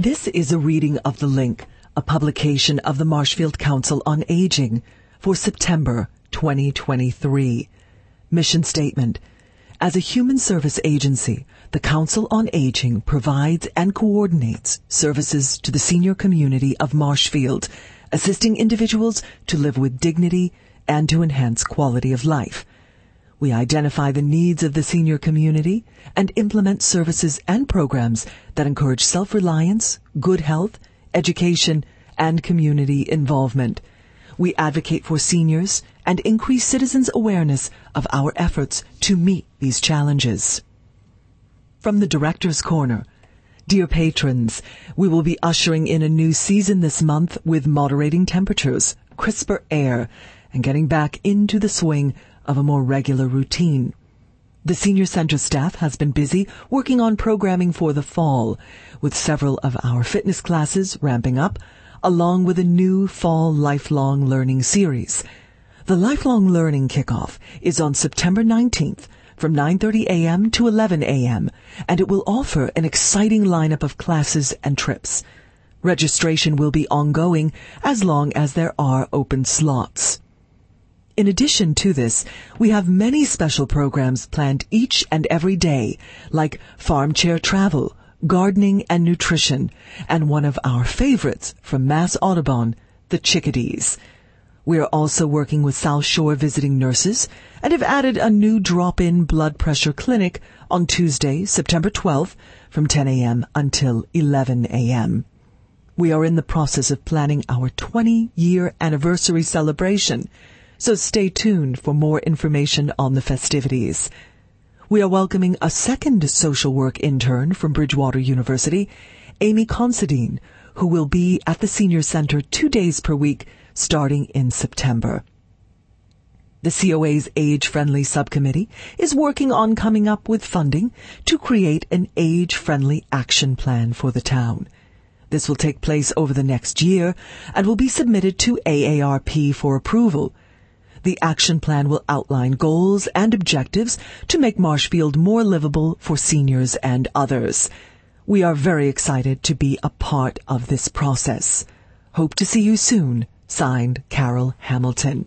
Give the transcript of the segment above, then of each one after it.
This is a reading of The Link, a publication of the Marshfield Council on Aging for September 2023. Mission statement. As a human service agency, the Council on Aging provides and coordinates services to the senior community of Marshfield, assisting individuals to live with dignity and to enhance quality of life. We identify the needs of the senior community and implement services and programs that encourage self-reliance, good health, education, and community involvement. We advocate for seniors and increase citizens' awareness of our efforts to meet these challenges. From the Director's Corner, dear patrons, we will be ushering in a new season this month with moderating temperatures, crisper air, and getting back into the swing of a more regular routine. The Senior Center staff has been busy working on programming for the fall, with several of our fitness classes ramping up, along with a new fall lifelong learning series. The Lifelong Learning Kickoff is on September 19th from 9:30 a.m. to 11 a.m., and it will offer an exciting lineup of classes and trips. Registration will be ongoing as long as there are open slots. In addition to this, we have many special programs planned each and every day, like farm chair travel, gardening and nutrition, and one of our favorites from Mass Audubon, the chickadees. We are also working with South Shore visiting nurses and have added a new drop-in blood pressure clinic on Tuesday, September 12th, from 10 a.m. until 11 a.m. We are in the process of planning our 20-year anniversary celebration, so stay tuned for more information on the festivities. We are welcoming a second social work intern from Bridgewater University, Amy Considine, who will be at the Senior Center 2 days per week starting in September. The COA's Age-Friendly Subcommittee is working on coming up with funding to create an age-friendly action plan for the town. This will take place over the next year and will be submitted to AARP for approval. The action plan will outline goals and objectives to make Marshfield more livable for seniors and others. We are very excited to be a part of this process. Hope to see you soon. Signed, Carol Hamilton.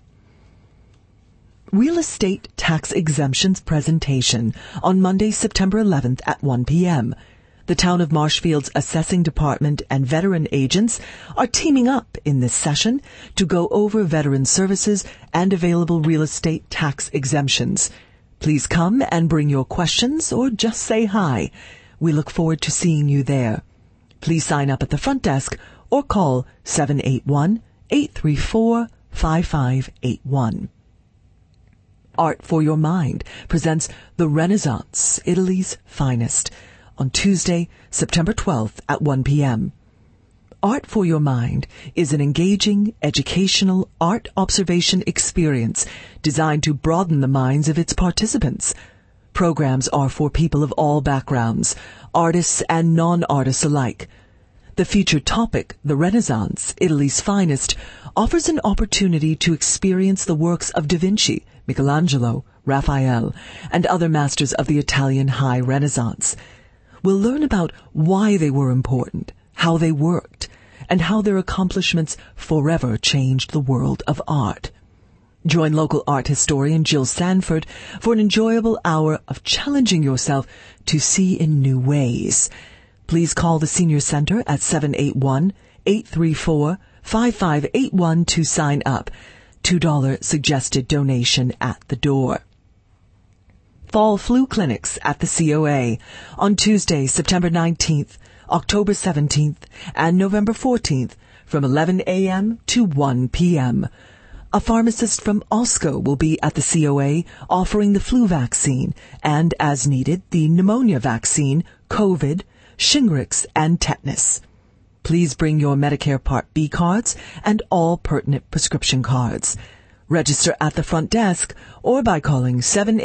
Real estate tax exemptions presentation on Monday, September 11th at 1 p.m. The Town of Marshfield's Assessing Department and veteran agents are teaming up in this session to go over veteran services and available real estate tax exemptions. Please come and bring your questions or just say hi. We look forward to seeing you there. Please sign up at the front desk or call 781-834-5581. Art for Your Mind presents The Renaissance, Italy's Finest, on Tuesday, September 12th at 1 p.m. Art for Your Mind is an engaging, educational art observation experience designed to broaden the minds of its participants. Programs are for people of all backgrounds, artists and non-artists alike. The featured topic, The Renaissance, Italy's Finest, offers an opportunity to experience the works of Da Vinci, Michelangelo, Raphael, and other masters of the Italian High Renaissance. We'll learn about why they were important, how they worked, and how their accomplishments forever changed the world of art. Join local art historian Jill Sanford for an enjoyable hour of challenging yourself to see in new ways. Please call the Senior Center at 781-834-5581 to sign up. $2 suggested donation at the door. Fall flu clinics at the COA on Tuesday, September 19th, October 17th, and November 14th from 11 a.m. to 1 p.m. A pharmacist from OSCO will be at the COA offering the flu vaccine and, as needed, the pneumonia vaccine, COVID, Shingrix, and tetanus. Please bring your Medicare Part B cards and all pertinent prescription cards. Register at the front desk or by calling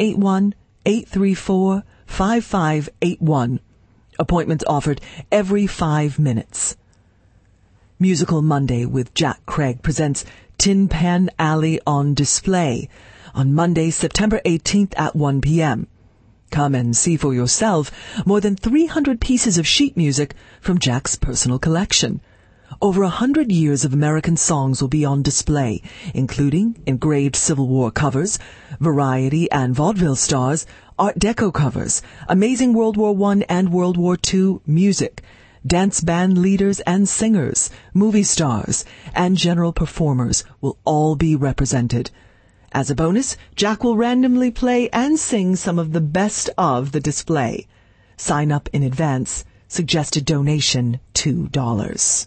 781-834-5581. Appointments offered every 5 minutes. Musical Monday with Jack Craig presents Tin Pan Alley on Display on Monday, September 18th at 1 p.m. Come and see for yourself more than 300 pieces of sheet music from Jack's personal collection. Over 100 years of American songs will be on display, including engraved Civil War covers, variety and vaudeville stars, Art Deco covers, amazing World War I and World War II music, dance band leaders and singers, movie stars, and general performers will all be represented. As a bonus, Jack will randomly play and sing some of the best of the display. Sign up in advance. Suggested donation $2.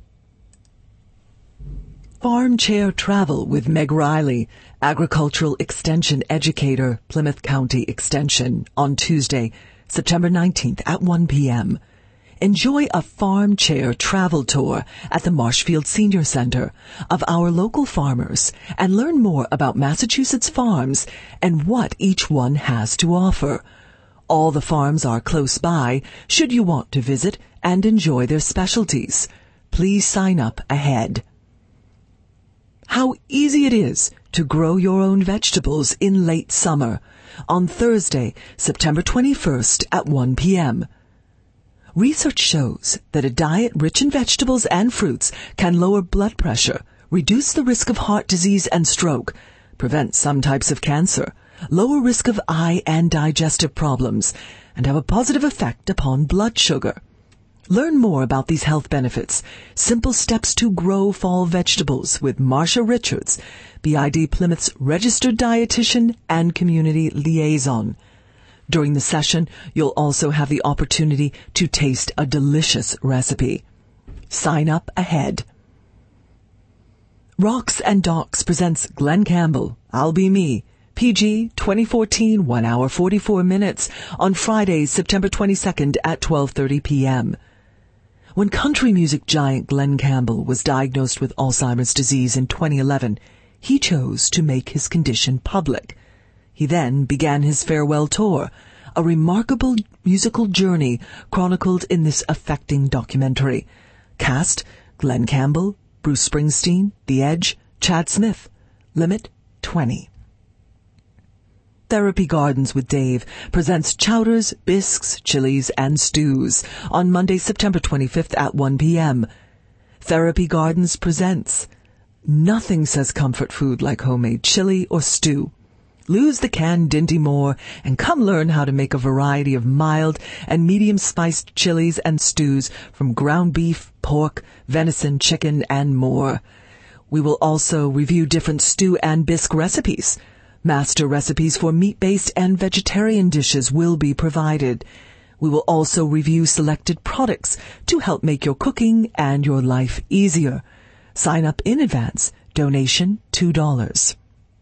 Farm Chair Travel with Meg Riley, Agricultural Extension Educator, Plymouth County Extension, on Tuesday, September 19th at 1 p.m. Enjoy a farm chair travel tour at the Marshfield Senior Center of our local farmers and learn more about Massachusetts farms and what each one has to offer. All the farms are close by should you want to visit and enjoy their specialties. Please sign up ahead. How easy it is to grow your own vegetables in late summer on Thursday, September 21st at 1 p.m. Research shows that a diet rich in vegetables and fruits can lower blood pressure, reduce the risk of heart disease and stroke, prevent some types of cancer, lower risk of eye and digestive problems, and have a positive effect upon blood sugar. Learn more about these health benefits. Simple steps to grow fall vegetables with Marsha Richards, BID Plymouth's registered dietitian and community liaison. During the session, you'll also have the opportunity to taste a delicious recipe. Sign up ahead. Rocks and Docks presents Glenn Campbell, I'll Be Me, PG 2014, 1 hour 44 minutes, on Friday, September 22nd at 12:30 p.m. When country music giant Glenn Campbell was diagnosed with Alzheimer's disease in 2011, he chose to make his condition public. He then began his farewell tour, a remarkable musical journey chronicled in this affecting documentary. Cast: Glenn Campbell, Bruce Springsteen, The Edge, Chad Smith. Limit 20. Therapy Gardens with Dave presents chowders, bisques, chilies, and stews on Monday, September 25th at 1 p.m. Therapy Gardens presents Nothing says comfort food like homemade chili or stew. Lose the canned Dinty Moore and come learn how to make a variety of mild and medium-spiced chilies and stews from ground beef, pork, venison, chicken, and more. We will also review different stew and bisque recipes. Master recipes for meat-based and vegetarian dishes will be provided. We will also review selected products to help make your cooking and your life easier. Sign up in advance. Donation $2.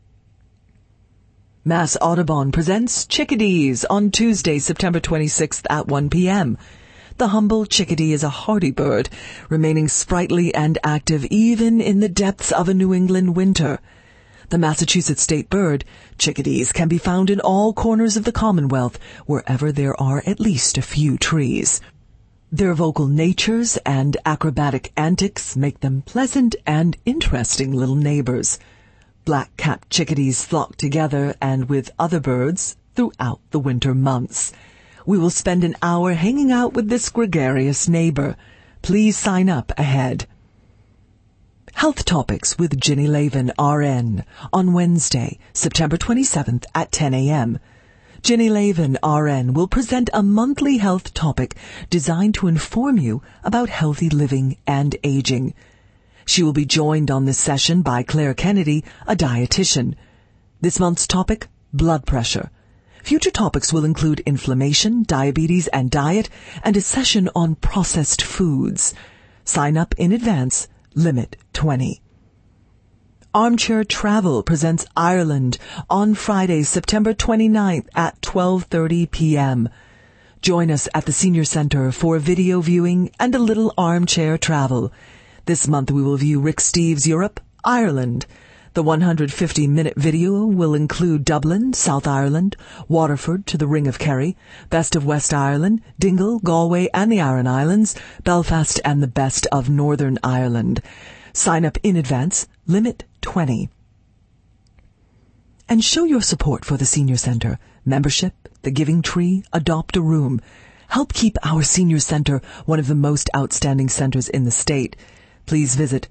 Mass Audubon presents Chickadees on Tuesday, September 26th at 1 p.m. The humble chickadee is a hardy bird, remaining sprightly and active even in the depths of a New England winter. The Massachusetts state bird, chickadees can be found in all corners of the Commonwealth, wherever there are at least a few trees. Their vocal natures and acrobatic antics make them pleasant and interesting little neighbors. Black-capped chickadees flock together and with other birds throughout the winter months. We will spend an hour hanging out with this gregarious neighbor. Please sign up ahead. Health Topics with Ginny Lavin, RN, on Wednesday, September 27th at 10 a.m. Ginny Lavin, RN, will present a monthly health topic designed to inform you about healthy living and aging. She will be joined on this session by Claire Kennedy, a dietitian. This month's topic, blood pressure. Future topics will include inflammation, diabetes, and diet, and a session on processed foods. Sign up in advance. Limit 20. Armchair Travel presents Ireland on Friday, September 29th at 12:30 p.m. Join us at the Senior Center for video viewing and a little armchair travel. This month we will view Rick Steves' Europe, Ireland. The 150-minute video will include Dublin, South Ireland, Waterford to the Ring of Kerry, Best of West Ireland, Dingle, Galway and the Aran Islands, Belfast and the Best of Northern Ireland. Sign up in advance. Limit 20. And show your support for the Senior Center. Membership, The Giving Tree, Adopt a Room. Help keep our senior center one of the most outstanding centers in the state. Please visit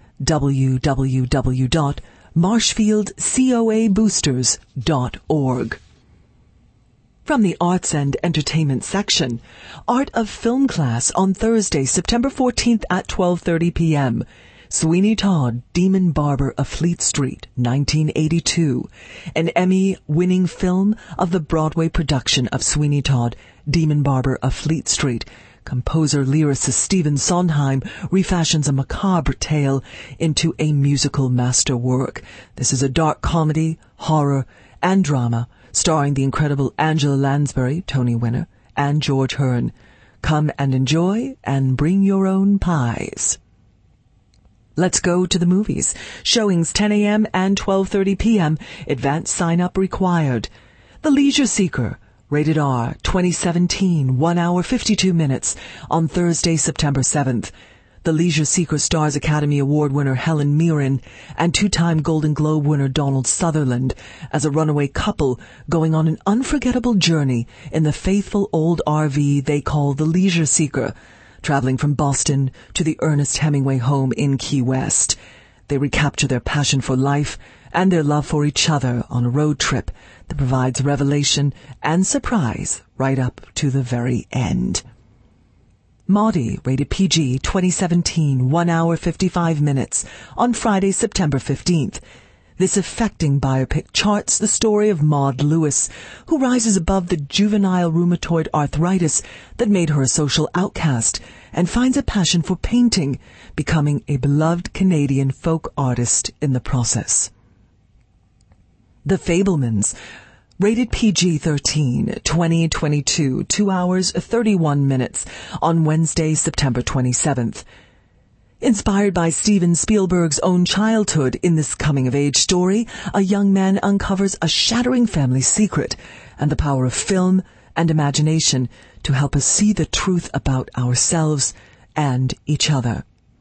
www.marshfieldcoaboosters.org. From the Arts and Entertainment section, Art of Film class on Thursday, September 14th at 12:30 p.m. Sweeney Todd, Demon Barber of Fleet Street, 1982, an Emmy-winning film of the Broadway production of Sweeney Todd, Demon Barber of Fleet Street. Composer-lyricist Stephen Sondheim refashions a macabre tale into a musical masterwork. This is a dark comedy, horror, and drama starring the incredible Angela Lansbury, Tony winner, and George Hearn. Come and enjoy and bring your own pies. Let's go to the movies. Showings 10 a.m. and 12:30 p.m. Advance sign-up required. The Leisure Seeker, rated R, 2017, 1 hour 52 minutes, on Thursday, September 7th. The Leisure Seeker stars Academy Award winner Helen Mirren and two-time Golden Globe winner Donald Sutherland as a runaway couple going on an unforgettable journey in the faithful old RV they call the Leisure Seeker, traveling from Boston to the Ernest Hemingway home in Key West. They recapture their passion for life and their love for each other on a road trip that provides revelation and surprise right up to the very end. Maudie, rated PG, 2017, 1 hour 55 minutes, on Friday, September 15th. This affecting biopic charts the story of Maud Lewis, who rises above the juvenile rheumatoid arthritis that made her a social outcast and finds a passion for painting, becoming a beloved Canadian folk artist in the process. The Fabelmans, rated PG-13, 2022, 2 hours 31 minutes, on Wednesday, September 27th. Inspired by Steven Spielberg's own childhood in this coming-of-age story, a young man uncovers a shattering family secret and the power of film and imagination to help us see the truth about ourselves and each other.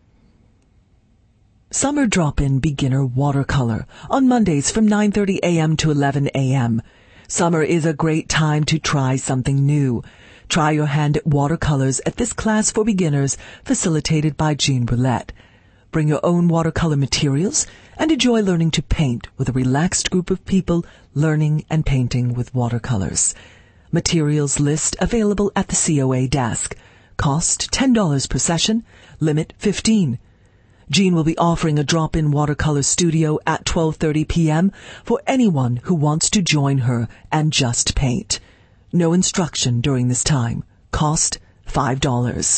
Summer Drop-In Beginner Watercolor on Mondays from 9:30 a.m. to 11 a.m. Summer is a great time to try something new. Try your hand at watercolors at this class for beginners, facilitated by Jean Brulette. Bring your own watercolor materials and enjoy learning to paint with a relaxed group of people learning and painting with watercolors. Materials list available at the COA desk. Cost $10 per session, limit 15. Jean will be offering a drop-in watercolor studio at 12:30 p.m. for anyone who wants to join her and just paint. No instruction during this time. Cost $5.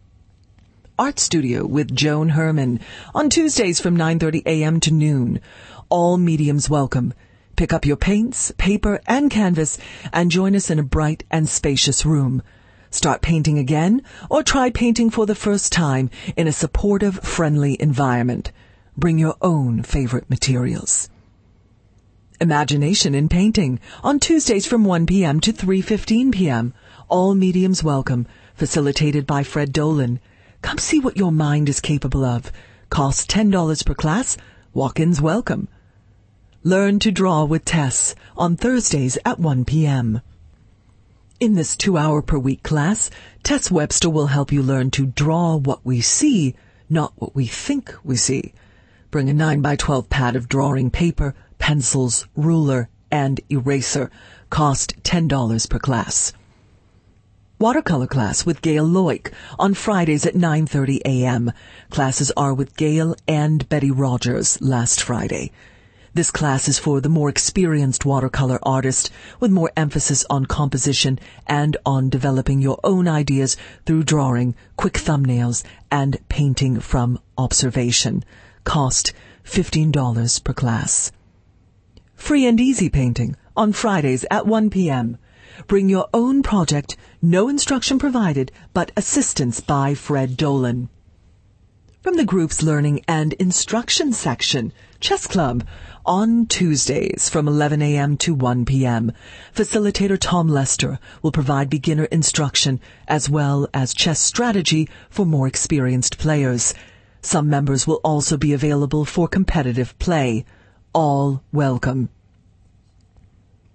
Art Studio with Joan Herman on Tuesdays from 9:30 a.m. to noon. All mediums welcome. Pick up your paints, paper, and canvas and join us in a bright and spacious room. Start painting again or try painting for the first time in a supportive, friendly environment. Bring your own favorite materials. Imagination in Painting on Tuesdays from 1 p.m. to 3:15 p.m. All mediums welcome, facilitated by Fred Dolan. Come see what your mind is capable of. Cost $10 per class. Walk-ins welcome. Learn to Draw with Tess on Thursdays at 1 p.m. In this 2-hour-per-week class, Tess Webster will help you learn to draw what we see, not what we think we see. Bring a 9x12 pad of drawing paper, pencils, ruler, and eraser. Cost $10 per class. Watercolor class with Gail Loic on Fridays at 9:30 a.m. Classes are with Gail and Betty Rogers last Friday. This class is for the more experienced watercolor artist with more emphasis on composition and on developing your own ideas through drawing, quick thumbnails, and painting from observation. Cost $15 per class. Free and Easy Painting on Fridays at 1 p.m. Bring your own project, no instruction provided, but assistance by Fred Dolan. From the group's Learning and Instruction section, Chess Club on Tuesdays from 11 a.m. to 1 p.m. Facilitator Tom Lester will provide beginner instruction as well as chess strategy for more experienced players. Some members will also be available for competitive play. All welcome.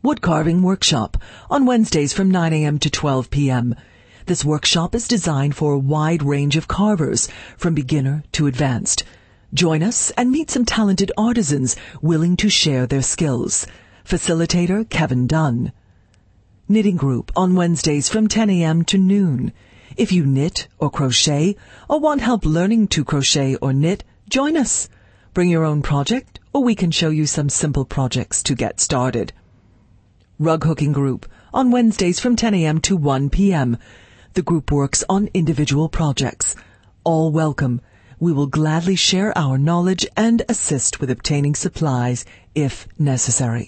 Wood Carving Workshop on Wednesdays from 9 a.m. to 12 p.m. This workshop is designed for a wide range of carvers, from beginner to advanced. Join us and meet some talented artisans willing to share their skills. Facilitator Kevin Dunn. Knitting Group on Wednesdays from 10 a.m. to noon. If you knit or crochet or want help learning to crochet or knit, join us. Bring your own project or we can show you some simple projects to get started. Rug Hooking Group on Wednesdays from 10 a.m. to 1 p.m. The group works on individual projects. All welcome. We will gladly share our knowledge and assist with obtaining supplies if necessary.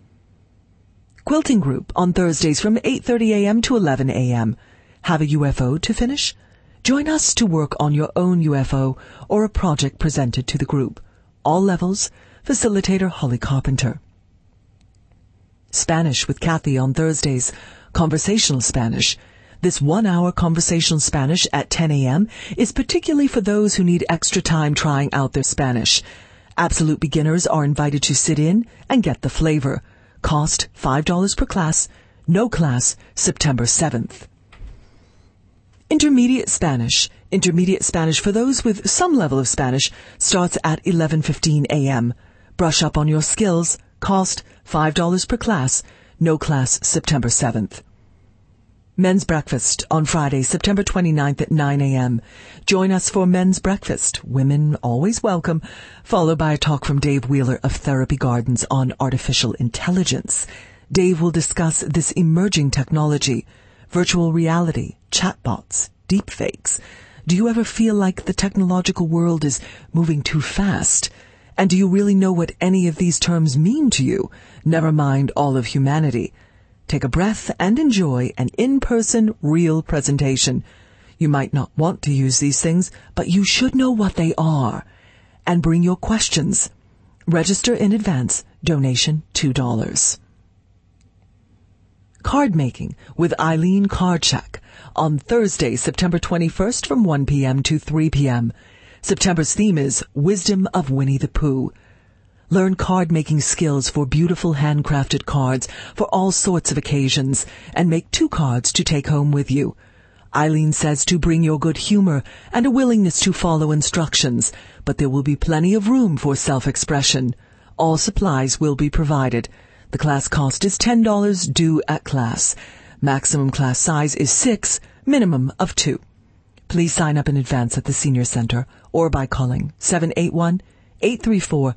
Quilting Group on Thursdays from 8:30 a.m. to 11 a.m. Have a UFO to finish? Join us to work on your own UFO or a project presented to the group. All levels. Facilitator Holly Carpenter. Spanish with Kathy on Thursdays. Conversational Spanish. This 1-hour conversational Spanish at 10 a.m. is particularly for those who need extra time trying out their Spanish. Absolute beginners are invited to sit in and get the flavor. Cost $5 per class. No class, September 7th. Intermediate Spanish. Intermediate Spanish for those with some level of Spanish starts at 11:15 a.m. Brush up on your skills. Cost $5 per class. No class, September 7th. Men's Breakfast on Friday, September 29th at 9 a.m. Join us for Men's Breakfast. Women always welcome. Followed by a talk from Dave Wheeler of Therapy Gardens on artificial intelligence. Dave will discuss this emerging technology, virtual reality, chatbots, deepfakes. Do you ever feel like the technological world is moving too fast? And do you really know what any of these terms mean to you? Never mind all of humanity. Take a breath and enjoy an in-person, real presentation. You might not want to use these things, but you should know what they are. And bring your questions. Register in advance. Donation $2. Card Making with Eileen Cardcheck on Thursday, September 21st from 1 p.m. to 3 p.m. September's theme is Wisdom of Winnie the Pooh. Learn card-making skills for beautiful handcrafted cards for all sorts of occasions and make 2 cards to take home with you. Eileen says to bring your good humor and a willingness to follow instructions, but there will be plenty of room for self-expression. All supplies will be provided. The class cost is $10 due at class. Maximum class size is 6, minimum of 2. Please sign up in advance at the Senior Center or by calling 781-834-5581.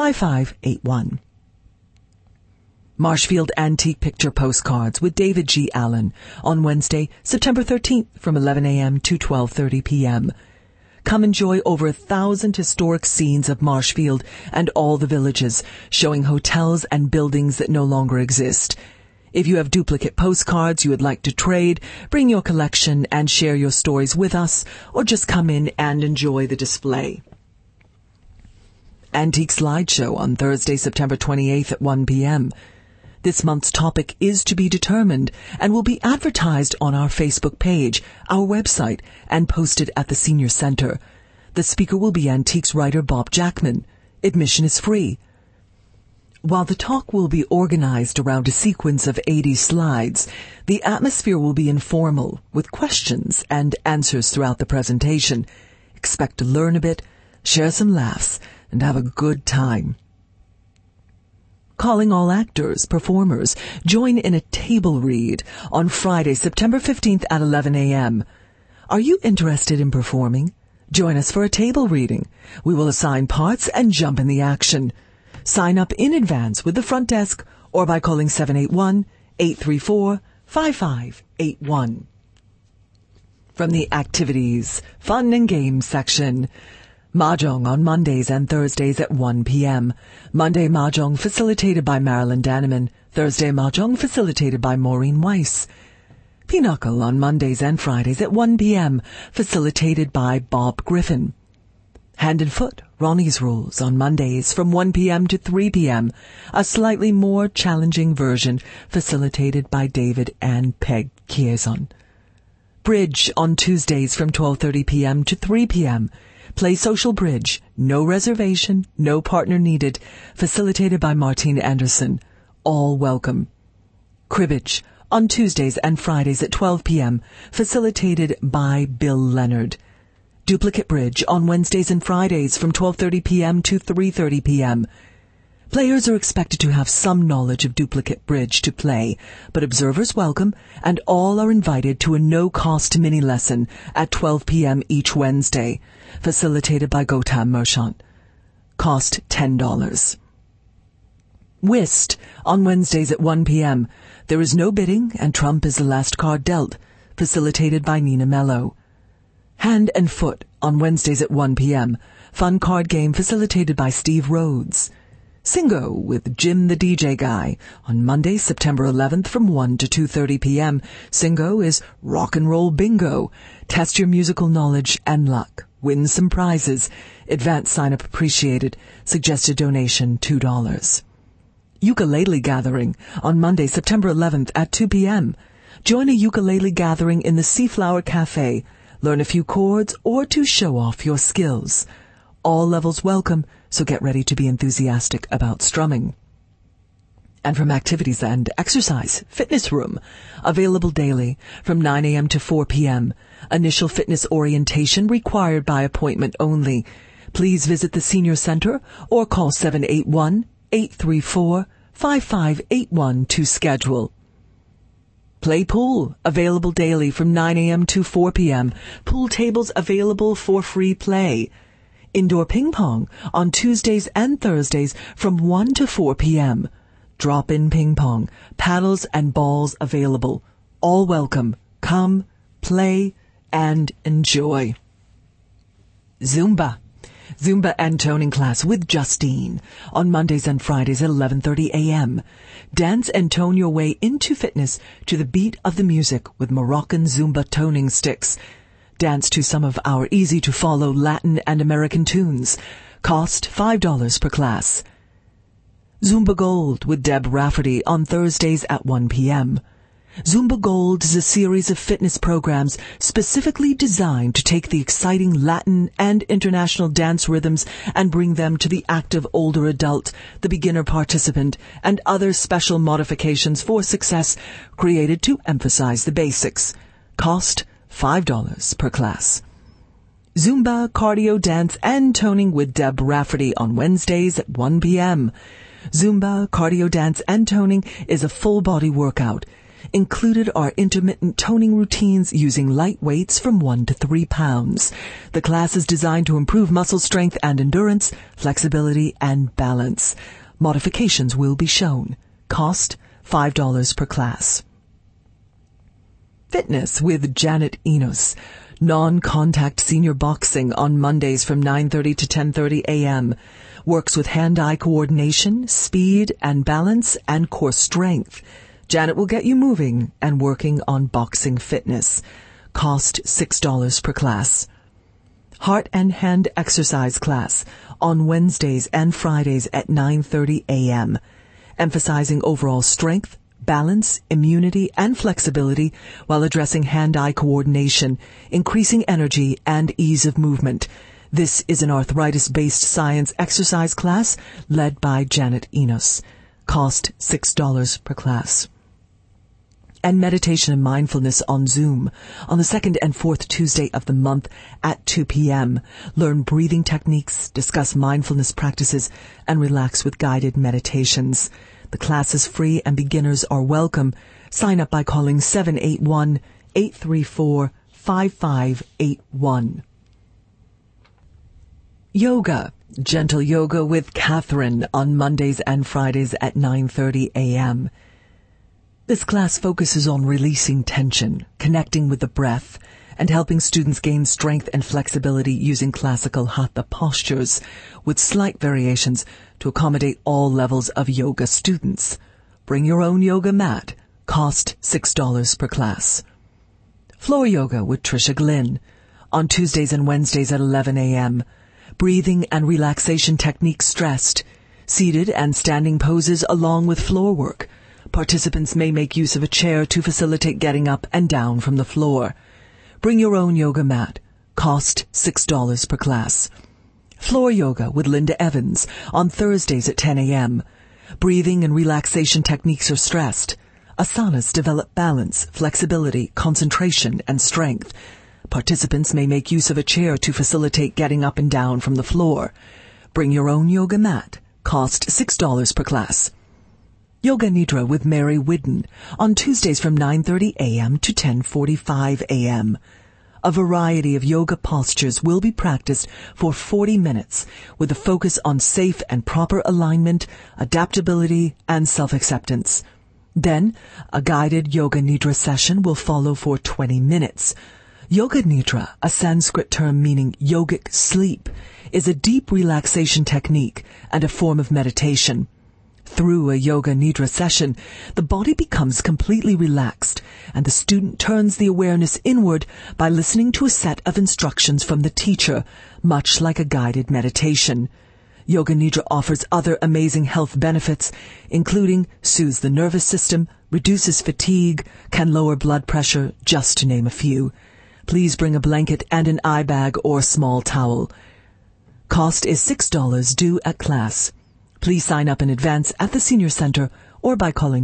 Marshfield Antique Picture Postcards with David G. Allen on Wednesday, September 13th from 11 a.m. to 12:30 p.m. Come enjoy over 1,000 historic scenes of Marshfield and all the villages, showing hotels and buildings that no longer exist. If you have duplicate postcards you would like to trade, bring your collection and share your stories with us, or just come in and enjoy the display. Antique Slideshow on Thursday, September 28th at 1 p.m. This month's topic is to be determined and will be advertised on our Facebook page, our website, and posted at the Senior Center. The speaker will be Antiques writer Bob Jackman. Admission is free. While the talk will be organized around a sequence of 80 slides, the atmosphere will be informal, with questions and answers throughout the presentation. Expect to learn a bit, share some laughs, and have a good time. Calling all actors, performers, join in a table read on Friday, September 15th at 11 a.m. Are you interested in performing? Join us for a table reading. We will assign parts and jump in the action. Sign up in advance with the front desk or by calling 781-834-5581. From the Activities, Fun and Games section, Mahjong on Mondays and Thursdays at 1 p.m. Monday Mahjong facilitated by Marilyn Danneman. Thursday Mahjong facilitated by Maureen Weiss. Pinochle on Mondays and Fridays at 1 p.m. facilitated by Bob Griffin. Hand and Foot, Ronnie's Rules on Mondays from 1 p.m. to 3 p.m. A slightly more challenging version facilitated by David and Peg Kieson. Bridge on Tuesdays from 12:30 p.m. to 3 p.m. Play Social Bridge, no reservation, no partner needed, facilitated by Martine Anderson. All welcome. Cribbage on Tuesdays and Fridays at 12 p.m., facilitated by Bill Leonard. Duplicate bridge on Wednesdays and Fridays from 12:30 p.m. to 3:30 p.m. Players are expected to have some knowledge of duplicate bridge to play, but observers welcome, and all are invited to a no-cost mini-lesson at 12 p.m. each Wednesday, facilitated by Gautam Merchant. Cost $10. Whist on Wednesdays at 1 p.m. There is no bidding, and trump is the last card dealt, facilitated by Nina Mello. Hand and Foot on Wednesdays at 1 p.m. Fun card game facilitated by Steve Rhodes. Singo with Jim the DJ Guy on Monday, September 11th from 1 to 2:30 p.m. Singo is rock and roll bingo. Test your musical knowledge and luck. Win some prizes. Advance sign-up appreciated. Suggested donation $2. Ukulele Gathering on Monday, September 11th at 2 p.m. Join a ukulele gathering in the Seaflower Cafe. Learn a few chords or to show off your skills. All levels welcome, so get ready to be enthusiastic about strumming. And from Activities and Exercise, Fitness Room, available daily from 9 a.m. to 4 p.m. Initial fitness orientation required by appointment only. Please visit the Senior Center or call 781-834-5581 to schedule. Play pool, available daily from 9 a.m. to 4 p.m. Pool tables available for free play. Indoor ping pong on Tuesdays and Thursdays from 1 to 4 p.m. Drop-in ping pong, paddles and balls available. All welcome. Come, play, and enjoy. Zumba and toning class with Justine on Mondays and Fridays at 11:30 a.m. Dance and tone your way into fitness to the beat of the music with Moroccan Zumba toning sticks. Dance to some of our easy-to-follow Latin and American tunes. Cost $5 per class. Zumba Gold with Deb Rafferty on Thursdays at 1 p.m. Zumba Gold is a series of fitness programs specifically designed to take the exciting Latin and international dance rhythms and bring them to the active older adult, the beginner participant, and other special modifications for success created to emphasize the basics. Cost $5 per class. Zumba, cardio, dance, and toning with Deb Rafferty on Wednesdays at 1 p.m. Zumba, cardio, dance, and toning is a full-body workout. Included are intermittent toning routines using light weights from 1 to 3 pounds. The class is designed to improve muscle strength and endurance, flexibility, and balance. Modifications will be shown. Cost $5 per class. Fitness with Janet Enos. Non-contact senior boxing on Mondays from 9:30 to 10:30 a.m. Works with hand-eye coordination, speed and balance, and core strength. Janet will get you moving and working on boxing fitness. Cost $6 per class. Heart and hand exercise class on Wednesdays and Fridays at 9:30 a.m. Emphasizing overall strength, balance, immunity, and flexibility while addressing hand-eye coordination, increasing energy, and ease of movement. This is an arthritis-based science exercise class led by Janet Enos. Cost $6 per class. And meditation and mindfulness on Zoom on the second and fourth Tuesday of the month at 2 p.m. Learn breathing techniques, discuss mindfulness practices, and relax with guided meditations. The class is free and beginners are welcome. Sign up by calling 781-834-5581. Yoga, gentle yoga with Catherine on Mondays and Fridays at 9:30 a.m. This class focuses on releasing tension, connecting with the breath, and helping students gain strength and flexibility using classical hatha postures, with slight variations to accommodate all levels of yoga students. Bring your own yoga mat. Cost $6 per class. Floor yoga with Trisha Glynn on Tuesdays and Wednesdays at 11 a.m. Breathing and relaxation techniques stressed. Seated and standing poses along with floor work. Participants may make use of a chair to facilitate getting up and down from the floor. Bring your own yoga mat. Cost $6 per class. Floor yoga with Linda Evans on Thursdays at 10 a.m. Breathing and relaxation techniques are stressed. Asanas develop balance, flexibility, concentration, and strength. Participants may make use of a chair to facilitate getting up and down from the floor. Bring your own yoga mat. Cost $6 per class. Yoga Nidra with Mary Whidden on Tuesdays from 9:30 a.m. to 10:45 a.m. A variety of yoga postures will be practiced for 40 minutes with a focus on safe and proper alignment, adaptability, and self-acceptance. Then, a guided Yoga Nidra session will follow for 20 minutes. Yoga Nidra, a Sanskrit term meaning yogic sleep, is a deep relaxation technique and a form of meditation. Through a Yoga Nidra session, the body becomes completely relaxed, and the student turns the awareness inward by listening to a set of instructions from the teacher, much like a guided meditation. Yoga Nidra offers other amazing health benefits, including soothes the nervous system, reduces fatigue, can lower blood pressure, just to name a few. Please bring a blanket and an eye bag or small towel. Cost is $6 due at class. Please sign up in advance at the Senior Center or by calling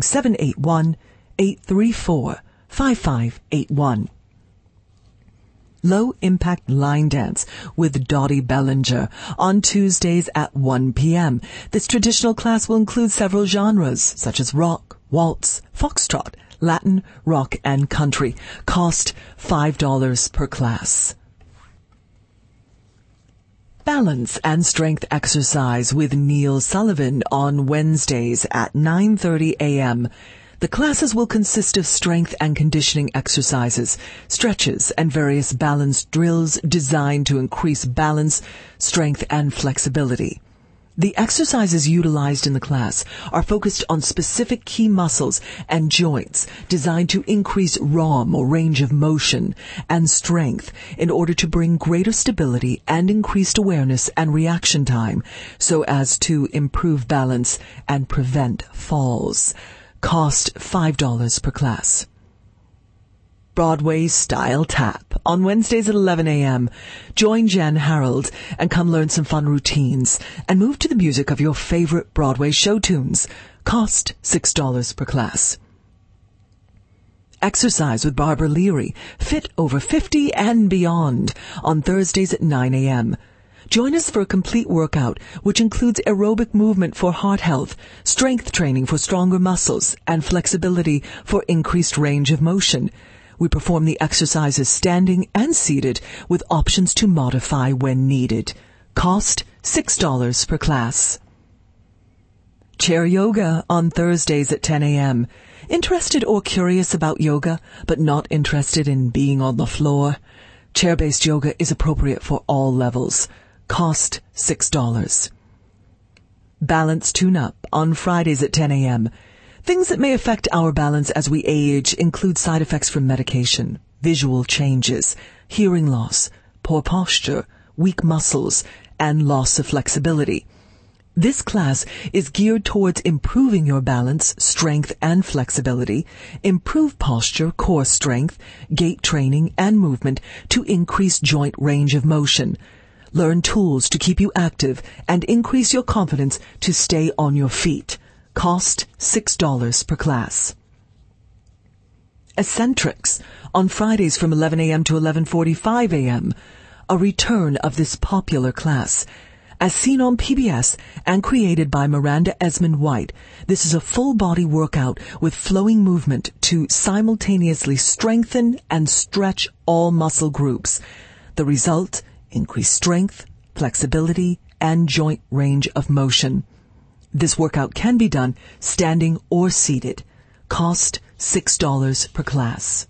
781-834-5581. Low Impact Line Dance with Dottie Bellinger on Tuesdays at 1 p.m. This traditional class will include several genres such as rock, waltz, foxtrot, Latin, rock, and country. Cost $5 per class. Balance and Strength Exercise with Neil Sullivan on Wednesdays at 9:30 a.m. The classes will consist of strength and conditioning exercises, stretches, and various balance drills designed to increase balance, strength, and flexibility. The exercises utilized in the class are focused on specific key muscles and joints designed to increase ROM, or range of motion, and strength in order to bring greater stability and increased awareness and reaction time so as to improve balance and prevent falls. Cost $5 per class. Broadway Style Tap on Wednesdays at 11 a.m. Join Jen Harold and come learn some fun routines and move to the music of your favorite Broadway show tunes. Cost $6 per class. Exercise with Barbara Leary, Fit Over 50 and Beyond on Thursdays at 9 a.m. Join us for a complete workout, which includes aerobic movement for heart health, strength training for stronger muscles, and flexibility for increased range of motion. We perform the exercises standing and seated with options to modify when needed. Cost $6 per class. Chair Yoga on Thursdays at 10 a.m. Interested or curious about yoga, but not interested in being on the floor? Chair-based yoga is appropriate for all levels. Cost $6. Balance Tune-Up on Fridays at 10 a.m. Things that may affect our balance as we age include side effects from medication, visual changes, hearing loss, poor posture, weak muscles, and loss of flexibility. This class is geared towards improving your balance, strength, and flexibility, improve posture, core strength, gait training, and movement to increase joint range of motion. Learn tools to keep you active and increase your confidence to stay on your feet. Cost $6 per class. Eccentrics on Fridays from 11 a.m. to 11:45 a.m. A return of this popular class. As seen on PBS and created by Miranda Esmond White, this is a full-body workout with flowing movement to simultaneously strengthen and stretch all muscle groups. The result: increased strength, flexibility, and joint range of motion. This workout can be done standing or seated. Cost $6 per class.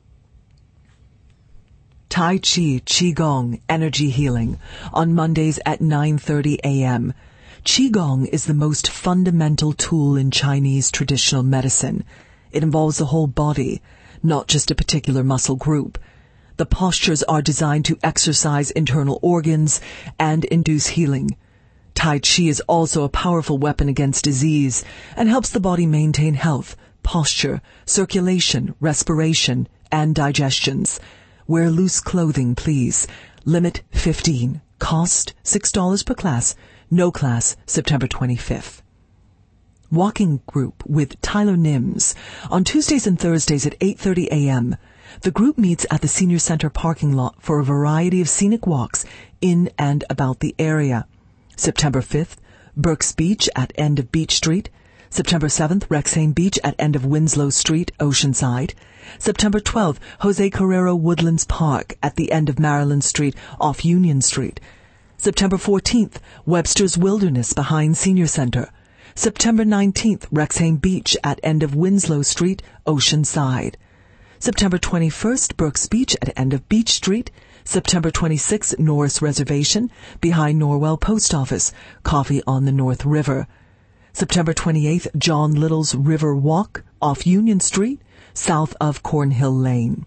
Tai Chi, Qigong, Energy Healing on Mondays at 9:30 a.m. Qigong is the most fundamental tool in Chinese traditional medicine. It involves the whole body, not just a particular muscle group. The postures are designed to exercise internal organs and induce healing. Tai Chi is also a powerful weapon against disease and helps the body maintain health, posture, circulation, respiration, and digestions. Wear loose clothing, please. Limit 15. Cost $6 per class. No class September 25th. Walking Group with Tyler Nims on Tuesdays and Thursdays at 8:30 a.m. The group meets at the Senior Center parking lot for a variety of scenic walks in and about the area. September 5th, Burke's Beach at end of Beach Street. September 7th, Rexham Beach at end of Winslow Street, Oceanside. September 12th, Jose Carrero Woodlands Park at the end of Maryland Street off Union Street. September 14th, Webster's Wilderness behind Senior Center. September 19th, Rexham Beach at end of Winslow Street, Oceanside. September 21st, Burke's Beach at end of Beach Street. September 26th, Norris Reservation behind Norwell Post Office, Coffee on the North River. September 28th, John Little's River Walk off Union Street, south of Cornhill Lane.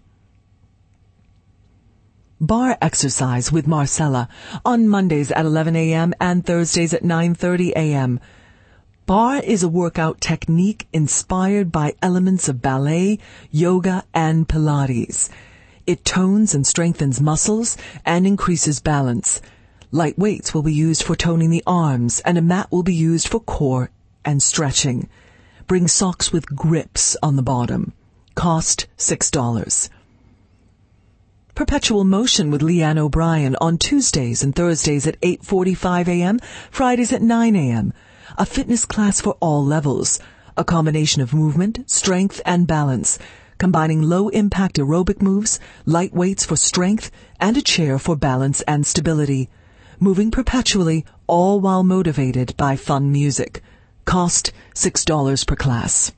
Bar exercise with Marcella on Mondays at 11 a.m. and Thursdays at 9:30 a.m. Bar is a workout technique inspired by elements of ballet, yoga, and Pilates. It tones and strengthens muscles and increases balance. Light weights will be used for toning the arms, and a mat will be used for core and stretching. Bring socks with grips on the bottom. Cost $6. Perpetual Motion with Leanne O'Brien on Tuesdays and Thursdays at 8:45 a.m., Fridays at 9 a.m. A fitness class for all levels. A combination of movement, strength, and balance, combining low-impact aerobic moves, light weights for strength, and a chair for balance and stability. Moving perpetually, all while motivated by fun music. Cost $6 per class.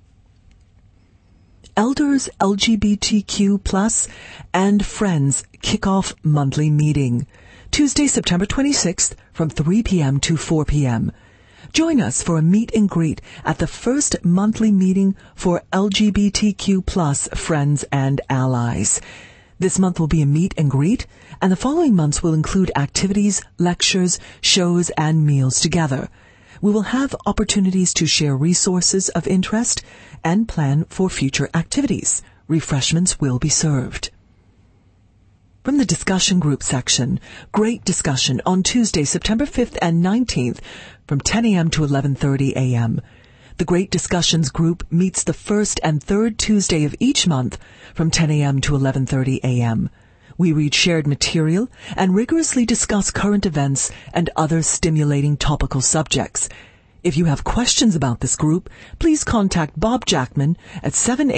Elders LGBTQ+ and Friends Kickoff Monthly Meeting. Tuesday, September 26th from 3 p.m. to 4 p.m. Join us for a meet and greet at the first monthly meeting for LGBTQ+ friends and allies. This month will be a meet and greet, and the following months will include activities, lectures, shows, and meals together. We will have opportunities to share resources of interest and plan for future activities. Refreshments will be served. From the discussion group section, great discussion on Tuesday, September 5th and 19th from 10 a.m. to 11:30 a.m. The Great Discussions group meets the first and third Tuesday of each month from 10 a.m. to 11:30 a.m. We read shared material and rigorously discuss current events and other stimulating topical subjects. If you have questions about this group, please contact Bob Jackman at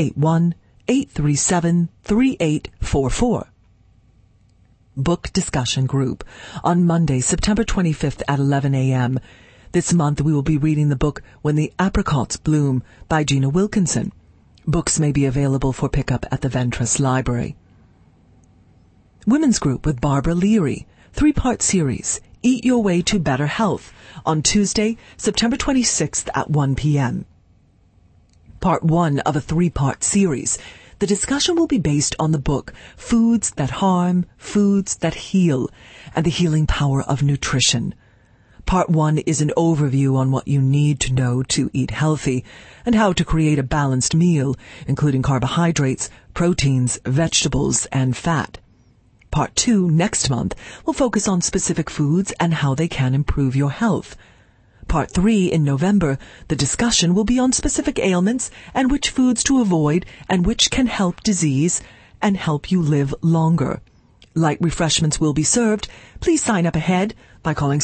781-837-3844. Book Discussion Group on Monday, September 25th at 11 a.m. This month we will be reading the book When the Apricots Bloom by Gina Wilkinson. Books may be available for pickup at the Ventress Library. Women's Group with Barbara Leary, 3-part series, Eat Your Way to Better Health, on Tuesday, September 26th at 1 p.m. Part 1 of a 3-part series. The discussion will be based on the book Foods That Harm, Foods That Heal, and the Healing Power of Nutrition. Part 1 is an overview on what you need to know to eat healthy and how to create a balanced meal, including carbohydrates, proteins, vegetables, and fat. Part 2, next month, will focus on specific foods and how they can improve your health. Part 3, in November, the discussion will be on specific ailments and which foods to avoid and which can help disease and help you live longer. Light refreshments will be served. Please sign up ahead by calling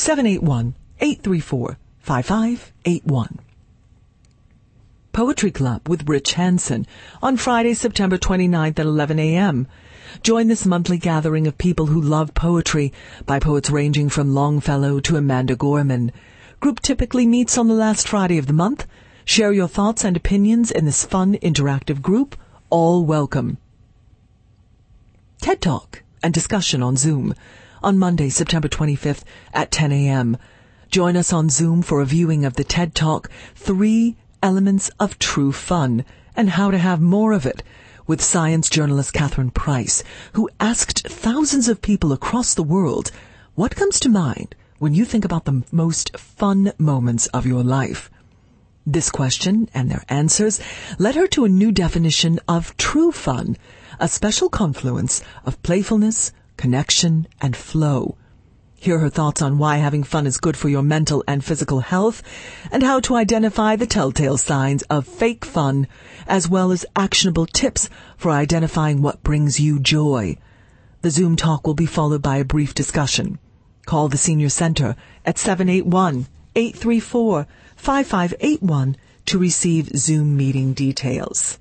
781-834-5581. Poetry Club with Rich Hansen on Friday, September 29th at 11 a.m. Join this monthly gathering of people who love poetry by poets ranging from Longfellow to Amanda Gorman. Group typically meets on the last Friday of the month. Share your thoughts and opinions in this fun, interactive group. All welcome. TED Talk and discussion on Zoom on Monday, September 25th at 10 a.m. Join us on Zoom for a viewing of the TED Talk, 3 Elements of True Fun and How to Have More of It, with science journalist Catherine Price, who asked thousands of people across the world, what comes to mind when you think about the most fun moments of your life? This question and their answers led her to a new definition of true fun, a special confluence of playfulness, connection, and flow. Hear her thoughts on why having fun is good for your mental and physical health, and how to identify the telltale signs of fake fun, as well as actionable tips for identifying what brings you joy. The Zoom talk will be followed by a brief discussion. Call the Senior Center at 781-834-5581 to receive Zoom meeting details.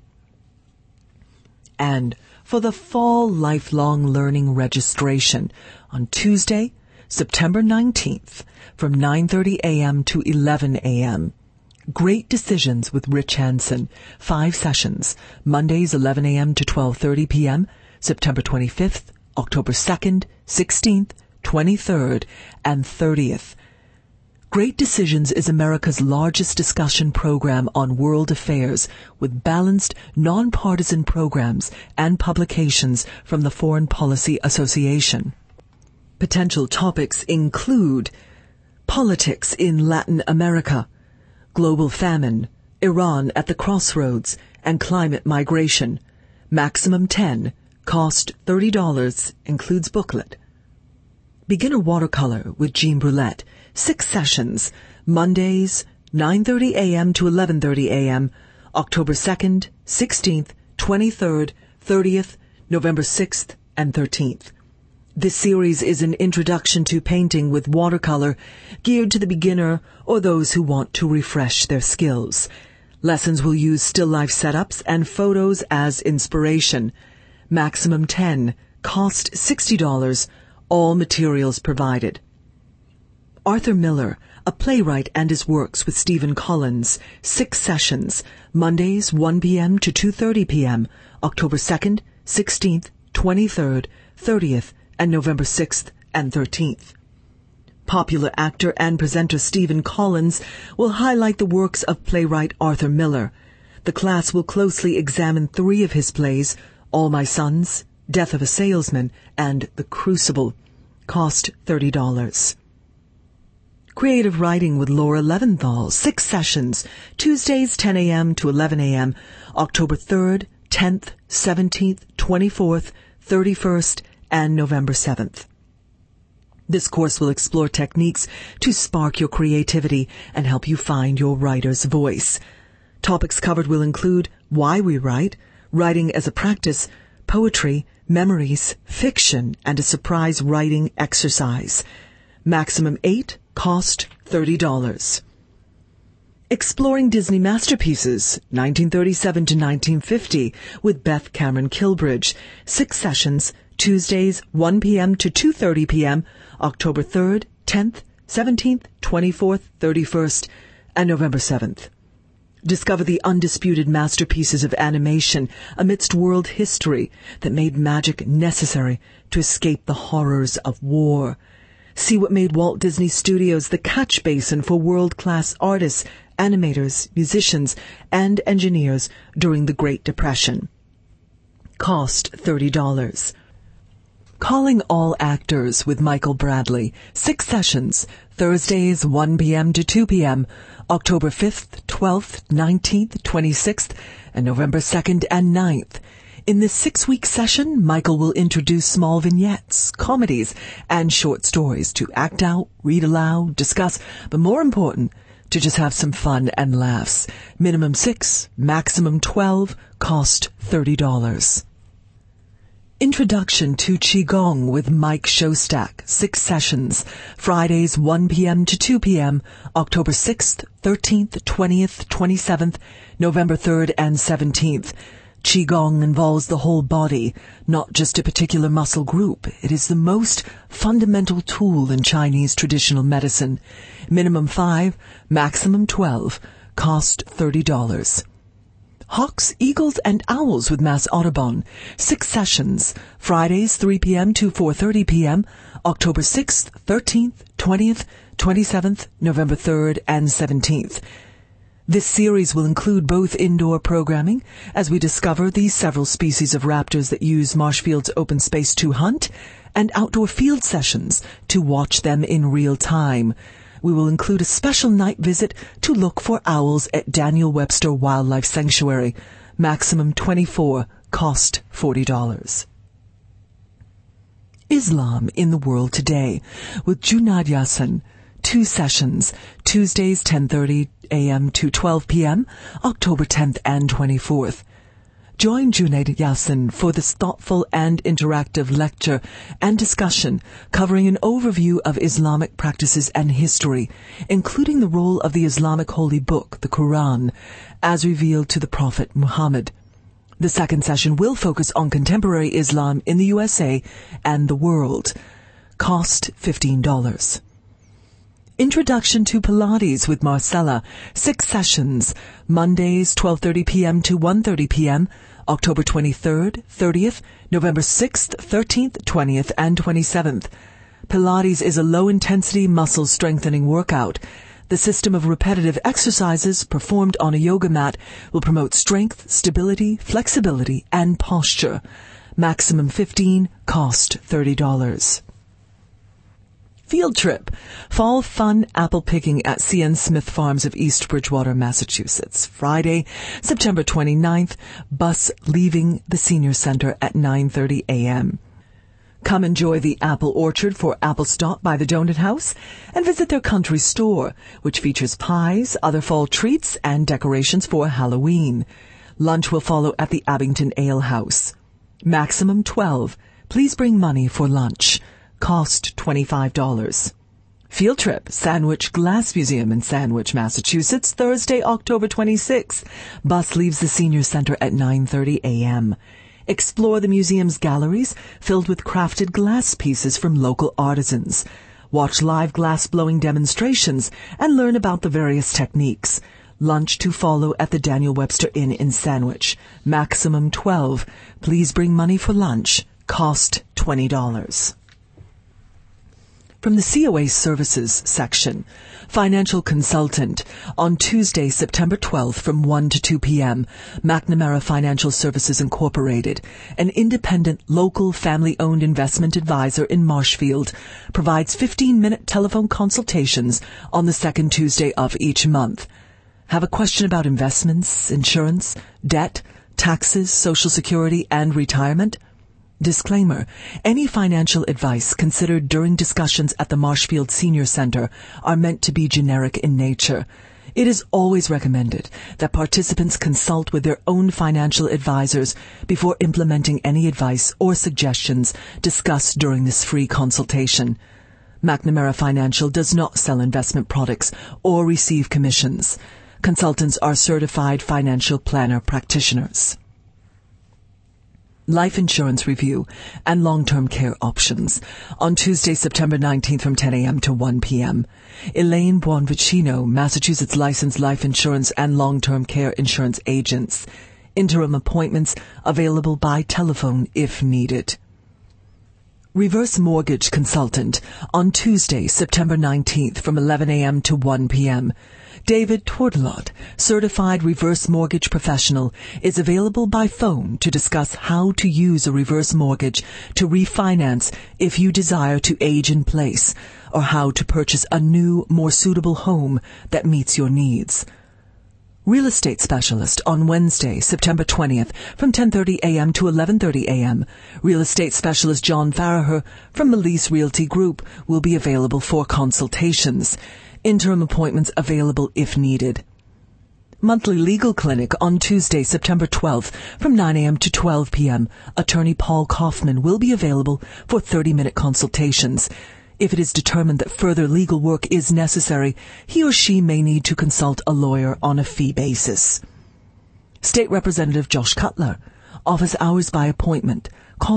And for the Fall Lifelong Learning registration on Tuesday, September 19th, from 9:30 a.m. to 11 a.m. Great Decisions with Rich Hansen, 5 sessions, Mondays 11 a.m. to 12:30 p.m., September 25th, October 2nd, 16th, 23rd, and 30th. Great Decisions is America's largest discussion program on world affairs with balanced, nonpartisan programs and publications from the Foreign Policy Association. Potential topics include politics in Latin America, global famine, Iran at the crossroads, and climate migration. Maximum 10, cost $30, includes booklet. Beginner watercolor with Jean Brulette, 6 sessions, Mondays 9:30 a.m. to 11:30 a.m., October 2nd, 16th, 23rd, 30th, November 6th, and 13th. This series is an introduction to painting with watercolor, geared to the beginner or those who want to refresh their skills. Lessons will use still life setups and photos as inspiration. Maximum 10, cost $60, all materials provided. Arthur Miller, a playwright, and his works with Stephen Collins, 6 sessions, Mondays 1 p.m. to 2:30 p.m., October 2nd, 16th, 23rd, 30th, and November 6th and 13th. Popular actor and presenter Stephen Collins will highlight the works of playwright Arthur Miller. The class will closely examine 3 of his plays, All My Sons, Death of a Salesman, and The Crucible. Cost $30. Creative Writing with Laura Leventhal, 6 sessions, Tuesdays 10 a.m. to 11 a.m., October 3rd, 10th, 17th, 24th, 31st, and November 7th. This course will explore techniques to spark your creativity and help you find your writer's voice. Topics covered will include why we write, writing as a practice, poetry, memories, fiction, and a surprise writing exercise. Maximum 8, cost $30. Exploring Disney Masterpieces, 1937 to 1950, with Beth Cameron Kilbridge, 6 sessions, Tuesdays 1 p.m. to 2:30 p.m., October 3rd, 10th, 17th, 24th, 31st, and November 7th. Discover the undisputed masterpieces of animation amidst world history that made magic necessary to escape the horrors of war. See what made Walt Disney Studios the catch basin for world-class artists, animators, musicians, and engineers during the Great Depression. Cost $30. Calling All Actors with Michael Bradley, 6 sessions, Thursdays 1 p.m. to 2 p.m., October 5th, 12th, 19th, 26th, and November 2nd and 9th. In this 6-week session, Michael will introduce small vignettes, comedies, and short stories to act out, read aloud, discuss, but more important, to just have some fun and laughs. Minimum 6, maximum 12, cost $30. Introduction to Qigong with Mike Shostak, 6 sessions, Fridays 1 p.m. to 2 p.m., October 6th, 13th, 20th, 27th, November 3rd, and 17th. Qigong involves the whole body, not just a particular muscle group. It is the most fundamental tool in Chinese traditional medicine. Minimum 5, maximum 12, cost $30. Hawks, Eagles, and Owls with Mass Audubon, 6 sessions, Fridays 3 p.m. to 4:30 p.m., October 6th, 13th, 20th, 27th, November 3rd, and 17th. This series will include both indoor programming, as we discover the several species of raptors that use Marshfield's open space to hunt, and outdoor field sessions to watch them in real time. We will include a special night visit to look for owls at Daniel Webster Wildlife Sanctuary. Maximum 24, cost $40. Islam in the World Today with Junaid Yassin. 2 sessions, Tuesdays 10:30 a.m. to 12 p.m., October 10th and 24th. Join Junaid Yassin for this thoughtful and interactive lecture and discussion covering an overview of Islamic practices and history, including the role of the Islamic holy book, the Quran, as revealed to the Prophet Muhammad. The second session will focus on contemporary Islam in the USA and the world. Cost $15. Introduction to Pilates with Marcella. 6 sessions, Mondays 12:30 p.m. to 1:30 p.m., October 23rd, 30th, November 6th, 13th, 20th, and 27th. Pilates is a low-intensity muscle-strengthening workout. The system of repetitive exercises performed on a yoga mat will promote strength, stability, flexibility, and posture. Maximum 15, cost $30. Field trip. Fall fun apple picking at C.N. Smith Farms of East Bridgewater, Massachusetts. Friday, September 29th, bus leaving the Senior Center at 9:30 a.m. Come enjoy the apple orchard for Apple Stop by the Donut House and visit their country store, which features pies, other fall treats, and decorations for Halloween. Lunch will follow at the Abington Ale House. Maximum 12. Please bring money for lunch. Cost $25. Field trip, Sandwich Glass Museum in Sandwich, Massachusetts, Thursday, October 26th. Bus leaves the Senior Center at 9:30 a.m. Explore the museum's galleries filled with crafted glass pieces from local artisans. Watch live glass-blowing demonstrations and learn about the various techniques. Lunch to follow at the Daniel Webster Inn in Sandwich. Maximum 12. Please bring money for lunch. Cost $20. From the COA Services section, Financial Consultant, on Tuesday, September 12th from 1 to 2 p.m., McNamara Financial Services Incorporated, an independent, local, family-owned investment advisor in Marshfield, provides 15-minute telephone consultations on the second Tuesday of each month. Have a question about investments, insurance, debt, taxes, Social Security, and retirement? Disclaimer. Any financial advice considered during discussions at the Marshfield Senior Center are meant to be generic in nature. It is always recommended that participants consult with their own financial advisors before implementing any advice or suggestions discussed during this free consultation. McNamara Financial does not sell investment products or receive commissions. Consultants are certified financial planner practitioners. Life insurance review and long-term care options. On Tuesday, September 19th from 10 a.m. to 1 p.m. Elaine Buonvicino, Massachusetts licensed life insurance and long-term care insurance agents. Interim appointments available by telephone if needed. Reverse Mortgage Consultant on Tuesday, September 19th from 11 a.m. to 1 p.m. David Tordelot, certified reverse mortgage professional, is available by phone to discuss how to use a reverse mortgage to refinance if you desire to age in place, or how to purchase a new, more suitable home that meets your needs. Real Estate Specialist on Wednesday, September 20th from 10:30 a.m. to 11:30 a.m. Real Estate Specialist John Farraher from Melise Realty Group will be available for consultations. Interim appointments available if needed. Monthly Legal Clinic on Tuesday, September 12th from 9 a.m. to 12 p.m. Attorney Paul Kaufman will be available for 30-minute consultations. If it is determined that further legal work is necessary, he or she may need to consult a lawyer on a fee basis. State Representative Josh Cutler. Office hours by appointment. Call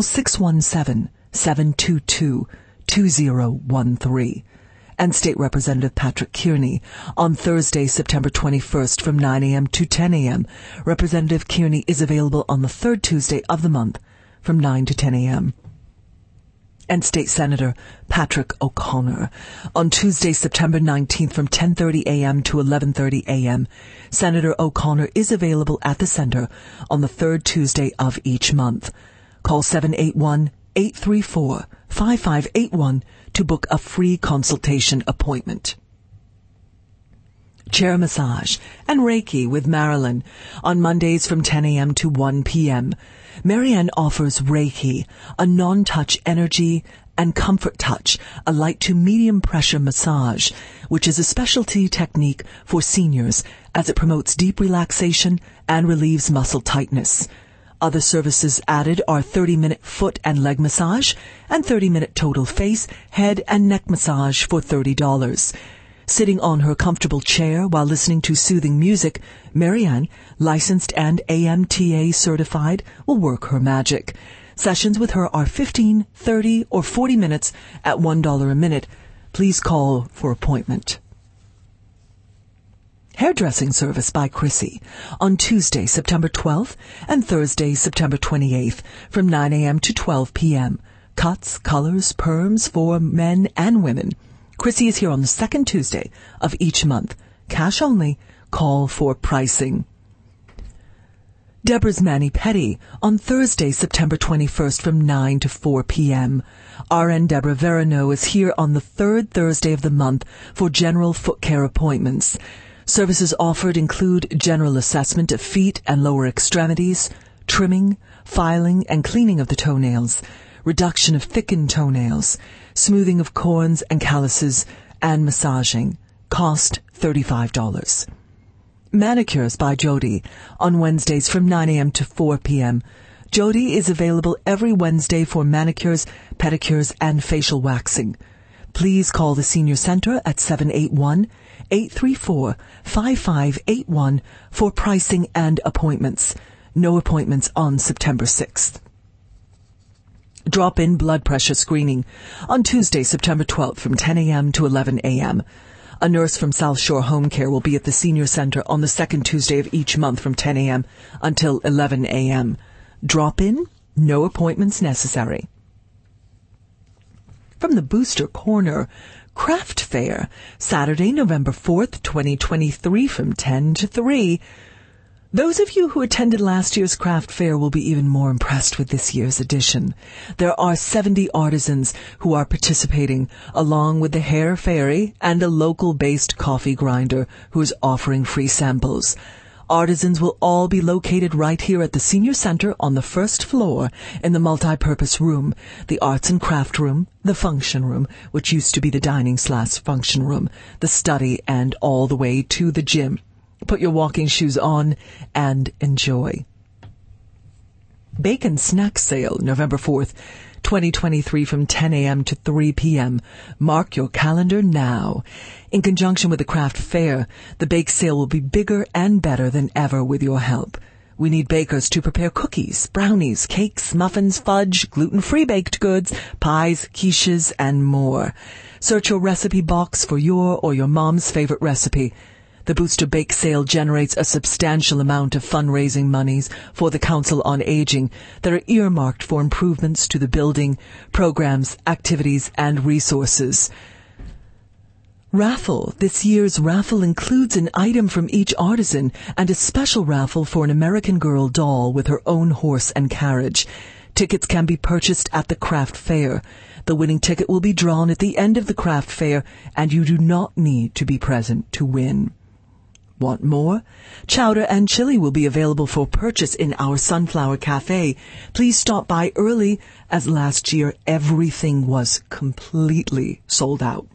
617-722-2013. And State Representative Patrick Kearney. On Thursday, September 21st from 9 a.m. to 10 a.m., Representative Kearney is available on the third Tuesday of the month from 9 to 10 a.m. And State Senator Patrick O'Connor. On Tuesday, September 19th from 10:30 a.m. to 11:30 a.m., Senator O'Connor is available at the Center on the third Tuesday of each month. Call 781-834-5581 to book a free consultation appointment. Chair massage and Reiki with Marilyn on Mondays from 10 a.m. to 1 p.m. Marianne offers Reiki, a non-touch energy and comfort touch, a light to medium pressure massage, which is a specialty technique for seniors as it promotes deep relaxation and relieves muscle tightness. Other services added are 30-minute foot and leg massage and 30-minute total face, head, and neck massage for $30. Sitting on her comfortable chair while listening to soothing music, Marianne, licensed and AMTA certified, will work her magic. Sessions with her are 15, 30, or 40 minutes at $1 a minute. Please call for appointment. Hairdressing service by Chrissy on Tuesday, September 12th and Thursday, September 28th from 9 a.m. to 12 p.m. Cuts, colors, perms for men and women. Chrissy is here on the second Tuesday of each month. Cash only. Call for pricing. Deborah's Mani-Pedi on Thursday, September 21st from 9 to 4 p.m. RN Deborah Verano is here on the third Thursday of the month for general foot care appointments. Services offered include general assessment of feet and lower extremities, trimming, filing and cleaning of the toenails, reduction of thickened toenails, smoothing of corns and calluses, and massaging. Cost $35. Manicures by Jody on Wednesdays from 9 a.m. to 4 p.m. Jody is available every Wednesday for manicures, pedicures, and facial waxing. Please call the Senior Center at 781-834-5581 for pricing and appointments. No appointments on September 6th. Drop-in blood pressure screening on Tuesday, September 12th from 10 a.m. to 11 a.m. A nurse from South Shore Home Care will be at the Senior Center on the second Tuesday of each month from 10 a.m. until 11 a.m. Drop-in, no appointments necessary. From the Booster Corner, Craft Fair, Saturday, November 4th, 2023 from 10 to 3. Those of you who attended last year's craft fair will be even more impressed with this year's edition. There are 70 artisans who are participating, along with the Hair Fairy and a local-based coffee grinder who is offering free samples. Artisans will all be located right here at the Senior Center on the first floor in the multi-purpose room, the arts and craft room, the function room, which used to be the dining/function room, the study, and all the way to the gym. Put your walking shoes on and enjoy. Bacon Snack Sale, November 4th, 2023 from 10 a.m. to 3 p.m. Mark your calendar now. In conjunction with the craft fair, the bake sale will be bigger and better than ever with your help. We need bakers to prepare cookies, brownies, cakes, muffins, fudge, gluten-free baked goods, pies, quiches, and more. Search your recipe box for your or your mom's favorite recipe. The Booster Bake Sale generates a substantial amount of fundraising monies for the Council on Aging that are earmarked for improvements to the building, programs, activities, and resources. Raffle. This year's raffle includes an item from each artisan and a special raffle for an American Girl doll with her own horse and carriage. Tickets can be purchased at the craft fair. The winning ticket will be drawn at the end of the craft fair, and you do not need to be present to win. Want more? Chowder and chili will be available for purchase in our Sunflower Cafe. Please stop by early, as last year everything was completely sold out.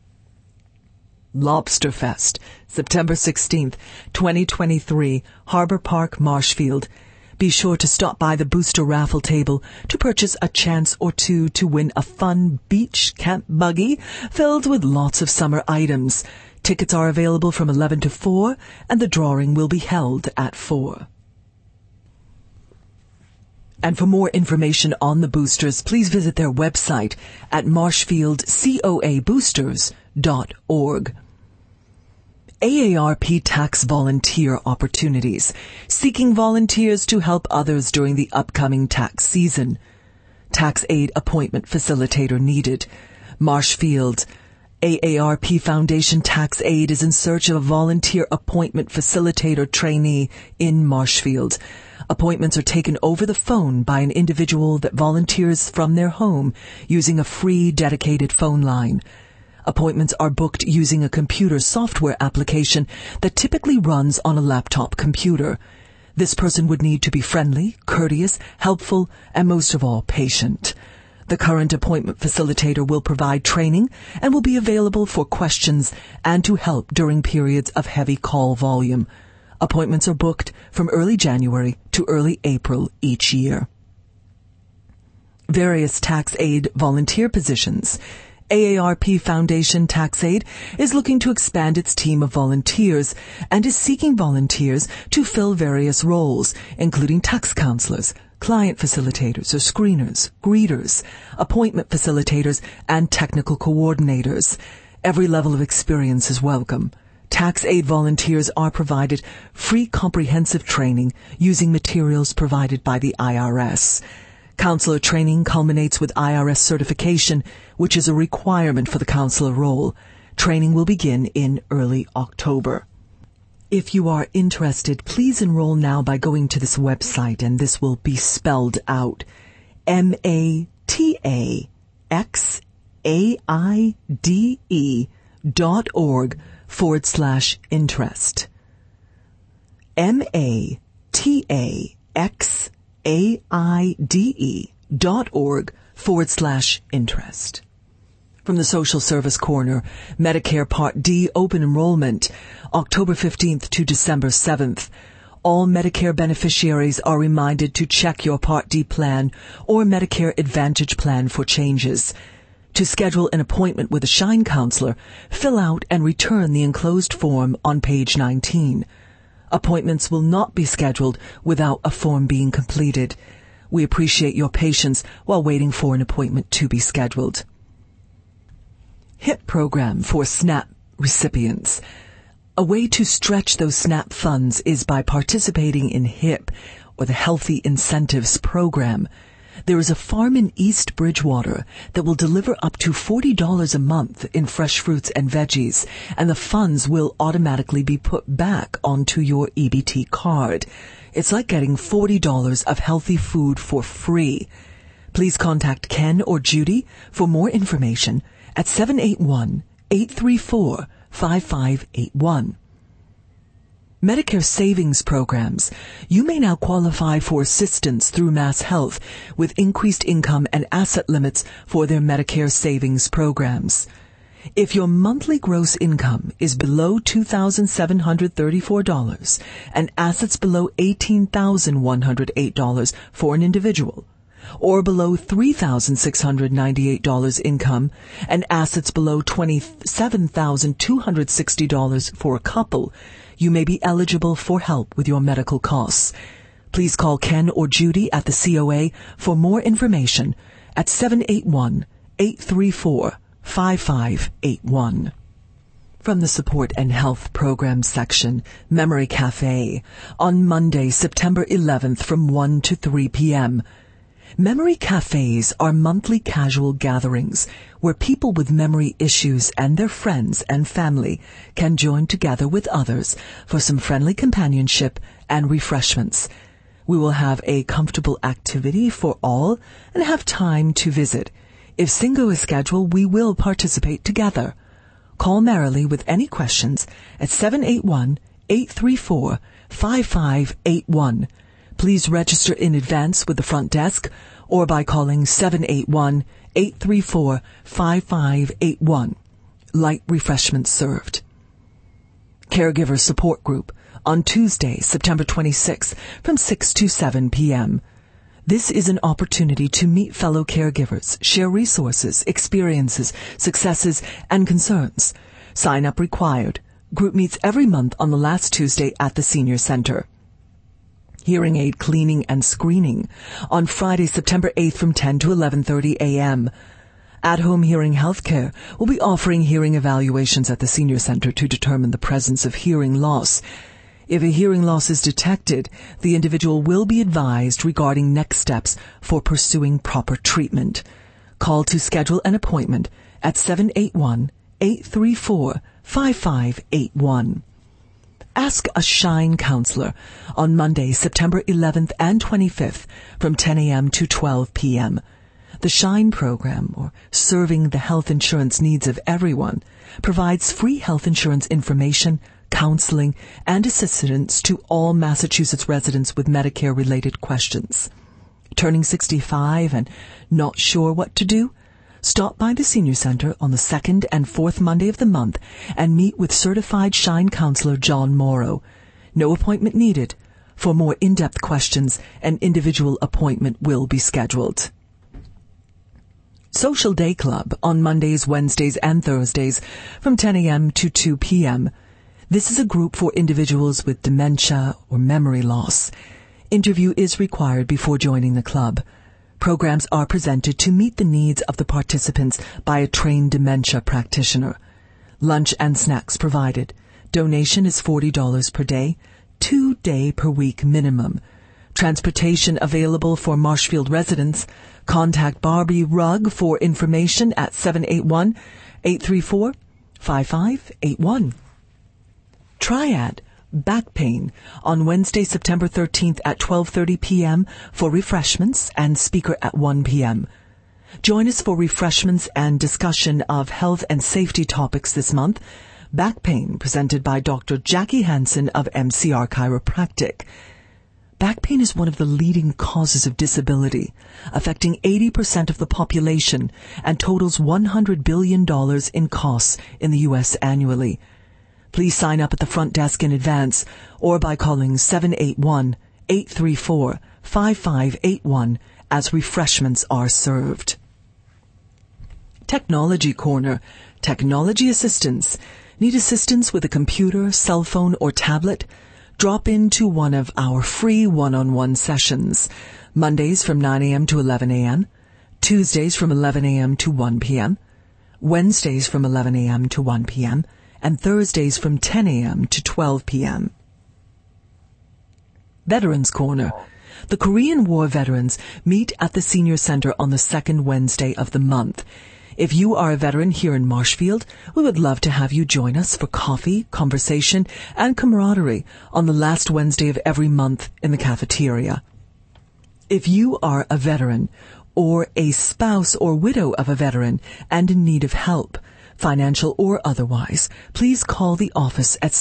Lobster Fest, September 16th, 2023, Harbor Park, Marshfield. Be sure to stop by the Booster Raffle table to purchase a chance or two to win a fun beach camp buggy filled with lots of summer items. Tickets are available from 11 to 4, and the drawing will be held at 4. And for more information on the boosters, please visit their website at marshfieldcoaboosters.org. AARP Tax Volunteer Opportunities, seeking volunteers to help others during the upcoming tax season. Tax aid appointment facilitator needed. Marshfield. AARP Foundation Tax Aid is in search of a volunteer appointment facilitator trainee in Marshfield. Appointments are taken over the phone by an individual that volunteers from their home using a free dedicated phone line. Appointments are booked using a computer software application that typically runs on a laptop computer. This person would need to be friendly, courteous, helpful, and most of all, patient. The current appointment facilitator will provide training and will be available for questions and to help during periods of heavy call volume. Appointments are booked from early January to early April each year. Various tax aid volunteer positions. AARP Foundation TaxAid is looking to expand its team of volunteers and is seeking volunteers to fill various roles, including tax counselors, client facilitators or screeners, greeters, appointment facilitators, and technical coordinators. Every level of experience is welcome. Tax aid volunteers are provided free comprehensive training using materials provided by the IRS. Counselor training culminates with IRS certification, which is a requirement for the counselor role. Training will begin in early October. If you are interested, please enroll now by going to this website, and this will be spelled out. MATAXAIDE.org/interest. MATAXAIDE.org/interest. From the Social Service Corner, Medicare Part D open enrollment, October 15th to December 7th. All Medicare beneficiaries are reminded to check your Part D plan or Medicare Advantage plan for changes. To schedule an appointment with a Shine counselor, fill out and return the enclosed form on page 19. Appointments will not be scheduled without a form being completed. We appreciate your patience while waiting for an appointment to be scheduled. HIP program for SNAP recipients. A way to stretch those SNAP funds is by participating in HIP, or the Healthy Incentives Program. There is a farm in East Bridgewater that will deliver up to $40 a month in fresh fruits and veggies, and the funds will automatically be put back onto your EBT card. It's like getting $40 of healthy food for free. Please contact Ken or Judy for more information at 781-834-5581. Medicare savings programs. You may now qualify for assistance through Mass Health with increased income and asset limits for their Medicare savings programs. If your monthly gross income is below $2,734 and assets below $18,108 for an individual, or below $3,698 income and assets below $27,260 for a couple, you may be eligible for help with your medical costs. Please call Ken or Judy at the COA for more information at 781-834-5581. From the Support and Health Programs section, Memory Cafe, on Monday, September 11th from 1 to 3 p.m., Memory cafes are monthly casual gatherings where people with memory issues and their friends and family can join together with others for some friendly companionship and refreshments. We will have a comfortable activity for all and have time to visit. If Singo is scheduled, we will participate together. Call Marilee with any questions at 781-834-5581. Please register in advance with the front desk or by calling 781-834-5581. Light refreshments served. Caregiver Support Group on Tuesday, September 26th from 6 to 7 p.m. This is an opportunity to meet fellow caregivers, share resources, experiences, successes, and concerns. Sign up required. Group meets every month on the last Tuesday at the Senior Center. Hearing aid cleaning and screening on Friday, September 8th from 10 to 11:30 a.m. At-home hearing healthcare will be offering hearing evaluations at the Senior Center to determine the presence of hearing loss. If a hearing loss is detected, the individual will be advised regarding next steps for pursuing proper treatment. Call to schedule an appointment at 781-834-5581. Ask a Shine counselor on Monday, September 11th and 25th from 10 a.m. to 12 p.m. The Shine program, or Serving the Health Insurance Needs of Everyone, provides free health insurance information, counseling, and assistance to all Massachusetts residents with Medicare-related questions. Turning 65 and not sure what to do? Stop by the Senior Center on the second and fourth Monday of the month and meet with certified Shine counselor John Morrow. No appointment needed. For more in-depth questions, an individual appointment will be scheduled. Social Day Club on Mondays, Wednesdays, and Thursdays from 10 a.m. to 2 p.m. This is a group for individuals with dementia or memory loss. Interview is required before joining the club. Programs are presented to meet the needs of the participants by a trained dementia practitioner. Lunch and snacks provided. Donation is $40 per day, 2-day per week minimum. Transportation available for Marshfield residents. Contact Barbie Rugg for information at 781-834-5581. Triad Back Pain on Wednesday, September 13th at 12:30 p.m. for refreshments and speaker at 1 p.m. Join us for refreshments and discussion of health and safety topics this month. Back pain presented by Dr. Jackie Hansen of MCR Chiropractic. Back pain is one of the leading causes of disability, affecting 80% of the population and totals $100 billion in costs in the U.S. annually. Please sign up at the front desk in advance or by calling 781-834-5581 as refreshments are served. Technology Corner. Technology assistance. Need assistance with a computer, cell phone, or tablet? Drop into one of our free one-on-one sessions. Mondays from 9 a.m. to 11 a.m., Tuesdays from 11 a.m. to 1 p.m., Wednesdays from 11 a.m. to 1 p.m., and Thursdays from 10 a.m. to 12 p.m. Veterans Corner. The Korean War veterans meet at the Senior Center on the second Wednesday of the month. If you are a veteran here in Marshfield, we would love to have you join us for coffee, conversation, and camaraderie on the last Wednesday of every month in the cafeteria. If you are a veteran or a spouse or widow of a veteran and in need of help, financial or otherwise, please call the office at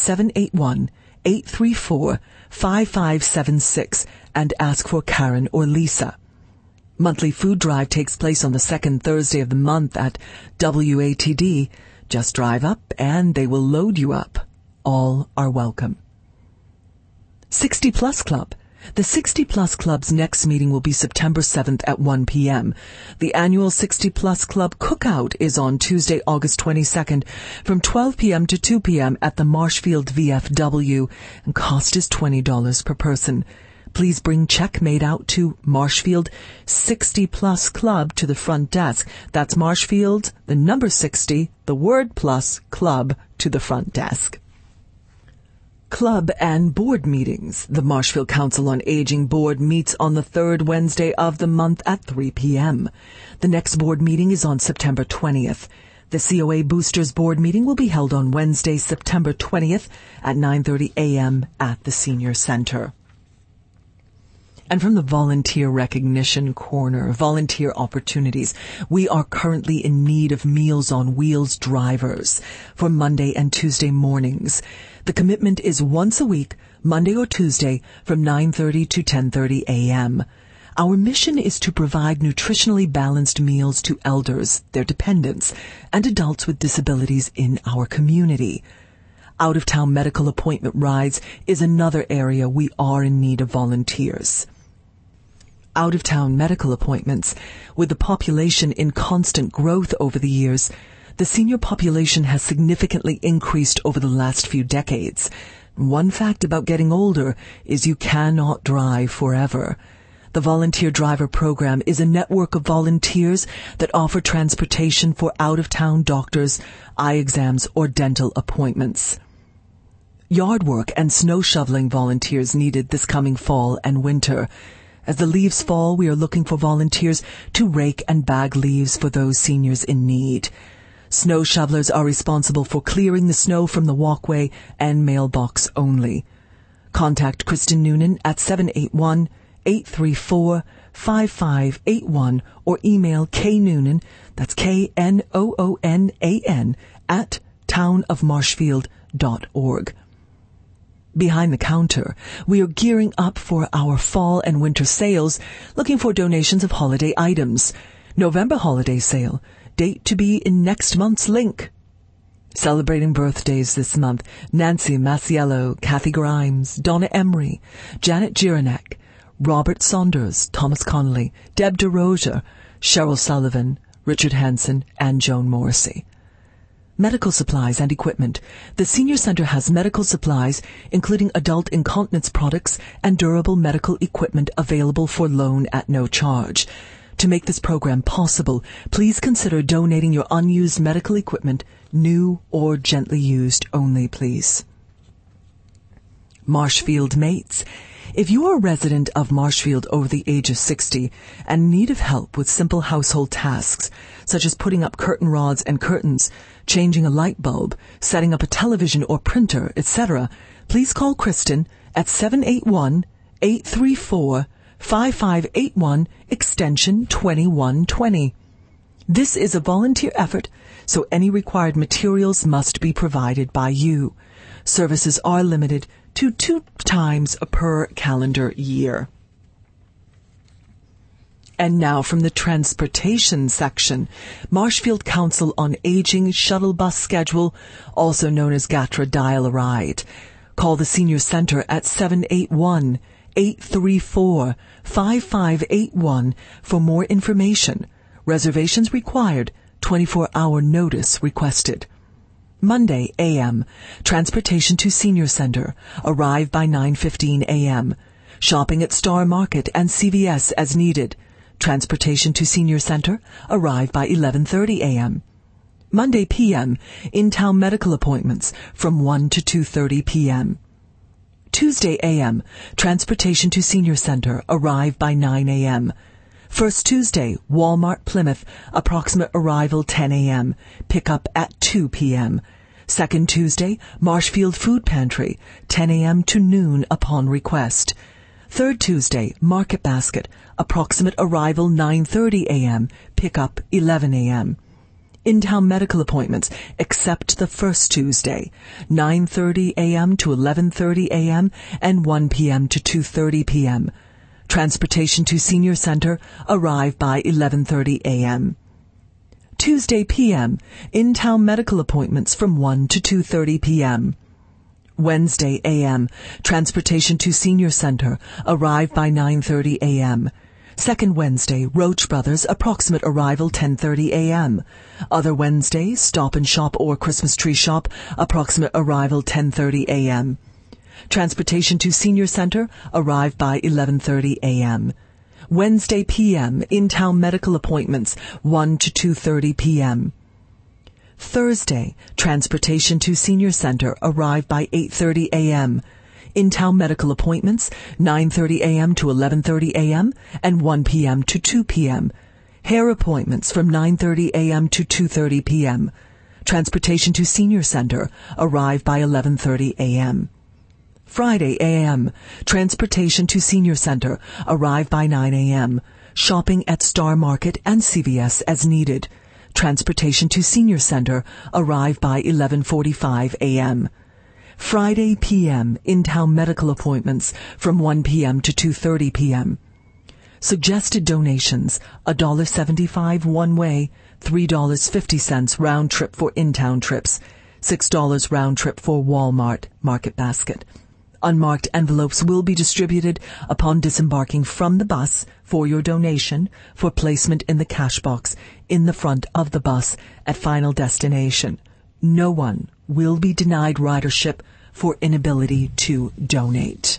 781-834-5576 and ask for Karen or Lisa. Monthly food drive takes place on the second Thursday of the month at WATD. Just drive up and they will load you up. All are welcome. 60 Plus Club. The 60 Plus Club's next meeting will be September 7th at 1 p.m. The annual 60 Plus Club Cookout is on Tuesday, August 22nd from 12 p.m. to 2 p.m. at the Marshfield VFW, and cost is $20 per person. Please bring check made out to Marshfield 60 Plus Club to the front desk. That's Marshfield, the number 60, the word plus, club to the front desk. Club and board meetings. The Marshfield Council on Aging Board meets on the third Wednesday of the month at 3 p.m. The next board meeting is on September 20th. The COA Boosters Board meeting will be held on Wednesday, September 20th at 9:30 a.m. at the Senior Center. And from the Volunteer Recognition Corner, volunteer opportunities, we are currently in need of Meals on Wheels drivers for Monday and Tuesday mornings. The commitment is once a week, Monday or Tuesday, from 9:30 to 10:30 a.m. Our mission is to provide nutritionally balanced meals to elders, their dependents, and adults with disabilities in our community. Out-of-town medical appointment rides is another area we are in need of volunteers. Out-of-town medical appointments. With the population in constant growth over the years, the senior population has significantly increased over the last few decades. One fact about getting older is you cannot drive forever. The Volunteer Driver Program is a network of volunteers that offer transportation for out-of-town doctors, eye exams, or dental appointments. Yard work and snow shoveling volunteers needed this coming fall and winter. As the leaves fall, we are looking for volunteers to rake and bag leaves for those seniors in need. Snow shovelers are responsible for clearing the snow from the walkway and mailbox only. Contact Kristen Noonan at 781-834-5581 or email knoonan, that's KNOONAN, at townofmarshfield.org. Behind the counter, we are gearing up for our fall and winter sales, looking for donations of holiday items. November holiday sale, date to be in next month's link. Celebrating birthdays this month, Nancy Masiello, Kathy Grimes, Donna Emery, Janet Jiranek, Robert Saunders, Thomas Connolly, Deb DeRozier, Cheryl Sullivan, Richard Hansen, and Joan Morrissey. Medical supplies and equipment. The Senior Center has medical supplies, including adult incontinence products and durable medical equipment available for loan at no charge. To make this program possible, please consider donating your unused medical equipment, new or gently used only, please. Marshfield Mates. If you are a resident of Marshfield over the age of 60 and need of help with simple household tasks, such as putting up curtain rods and curtains, changing a light bulb, setting up a television or printer, etc., please call Kristen at 781-834-5581, extension 2120. This is a volunteer effort, so any required materials must be provided by you. Services are limited to 2 times per calendar year. And now from the transportation section, Marshfield Council on Aging shuttle bus schedule, also known as GATRA Dial-A-Ride. Call the Senior Center at 781-834-5581 for more information. Reservations required, 24-hour notice requested. Monday, a.m. Transportation to Senior Center. Arrive by 9:15 a.m. Shopping at Star Market and CVS as needed. Transportation to Senior Center. Arrive by 11:30 a.m. Monday, p.m. In-town medical appointments from 1 to 2:30 p.m. Tuesday, a.m. Transportation to Senior Center. Arrive by 9 a.m. First Tuesday, Walmart Plymouth, approximate arrival 10 a.m., pickup at 2 p.m. Second Tuesday, Marshfield Food Pantry, 10 a.m. to noon upon request. Third Tuesday, Market Basket, approximate arrival 9:30 a.m., pickup 11 a.m. In-town medical appointments, except the first Tuesday, 9:30 a.m. to 11:30 a.m. and 1 p.m. to 2:30 p.m. Transportation to Senior Center. Arrive by 11:30 a.m. Tuesday p.m. In-town medical appointments from 1 to 2:30 p.m. Wednesday a.m. Transportation to Senior Center. Arrive by 9:30 a.m. Second Wednesday, Roach Brothers, approximate arrival 10:30 a.m. Other Wednesday, Stop and Shop or Christmas Tree Shop, approximate arrival 10:30 a.m. Transportation to Senior Center. Arrive by 11:30 a.m. Wednesday p.m. In-town medical appointments 1 to 2:30 p.m. Thursday, Transportation to Senior Center. Arrive by 8:30 a.m. In-town medical appointments 9:30 a.m. to 11:30 a.m. and 1 p.m. to 2 p.m. Hair appointments from 9:30 a.m. to 2:30 p.m. Transportation to Senior Center. Arrive by 11:30 a.m. Friday a.m. Transportation to Senior Center. Arrive by 9 a.m. Shopping at Star Market and CVS as needed. Transportation to Senior Center. Arrive by 11:45 a.m. Friday p.m. In-town medical appointments from 1 p.m. to 2:30 p.m. Suggested donations: $1.75 one way, $3.50 round trip for in-town trips, $6 round trip for Walmart Market Basket. Unmarked envelopes will be distributed upon disembarking from the bus for your donation for placement in the cash box in the front of the bus at final destination. No one will be denied ridership for inability to donate.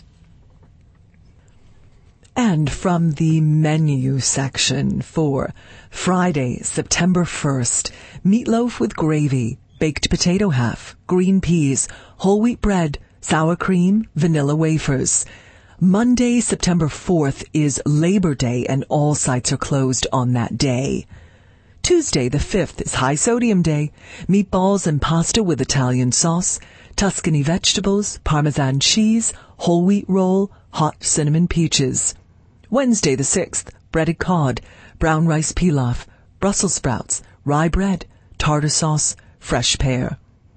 And from the menu section for Friday, September 1st, meatloaf with gravy, baked potato half, green peas, whole wheat bread, sour cream, vanilla wafers. Monday, September 4th is Labor Day and all sites are closed on that day. Tuesday, the 5th is High Sodium Day. Meatballs and pasta with Italian sauce, Tuscany vegetables, Parmesan cheese, whole wheat roll, hot cinnamon peaches. Wednesday, the 6th, breaded cod, brown rice pilaf, Brussels sprouts, rye bread, tartar sauce, fresh pear.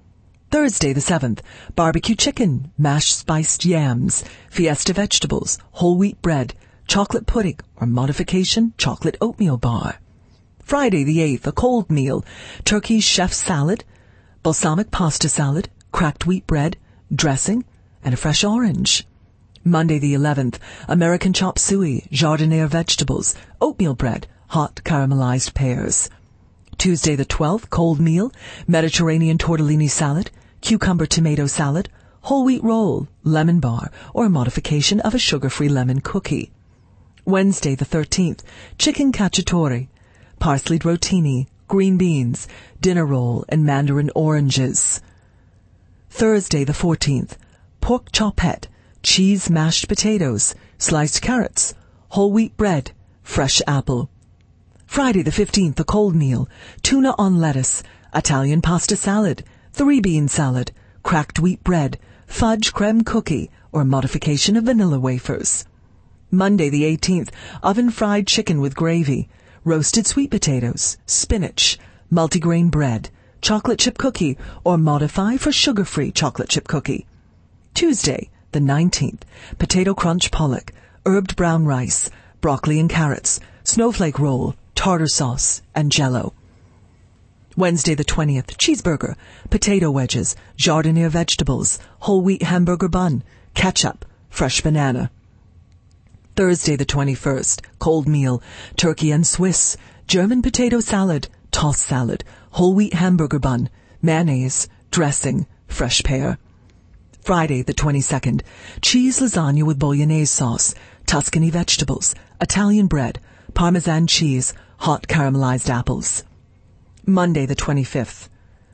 Thursday the 7th, barbecue chicken, mashed spiced yams, fiesta vegetables, whole wheat bread, chocolate pudding or modification chocolate oatmeal bar. Friday the 8th, a cold meal, turkey chef salad, balsamic pasta salad, cracked wheat bread, dressing, and a fresh orange. Monday the 11th, American chop suey, jardiniere vegetables, oatmeal bread, hot caramelized pears. Tuesday the 12th, cold meal, Mediterranean tortellini salad, cucumber tomato salad, whole wheat roll, lemon bar, or a modification of a sugar-free lemon cookie. Wednesday the 13th, chicken cacciatore, parsleyed rotini, green beans, dinner roll, and mandarin oranges. Thursday the 14th, pork chopette, cheese mashed potatoes, sliced carrots, whole wheat bread, fresh apple. Friday the 15th, a cold meal, tuna on lettuce, Italian pasta salad, 3-bean salad, cracked wheat bread, fudge creme cookie, or modification of vanilla wafers. Monday the 18th, oven-fried chicken with gravy, roasted sweet potatoes, spinach, multigrain bread, chocolate chip cookie, or modify for sugar-free chocolate chip cookie. Tuesday, the 19th, potato crunch pollock, herbed brown rice, broccoli and carrots, snowflake roll, tartar sauce, and jello. Wednesday the 20th, cheeseburger, potato wedges, jardiniere vegetables, whole wheat hamburger bun, ketchup, fresh banana. Thursday the 21st, cold meal, turkey and Swiss, German potato salad, tossed salad, whole wheat hamburger bun, mayonnaise, dressing, fresh pear. Friday the 22nd, cheese lasagna with bolognese sauce, Tuscany vegetables, Italian bread, Parmesan cheese, hot caramelized apples. Monday the 25th,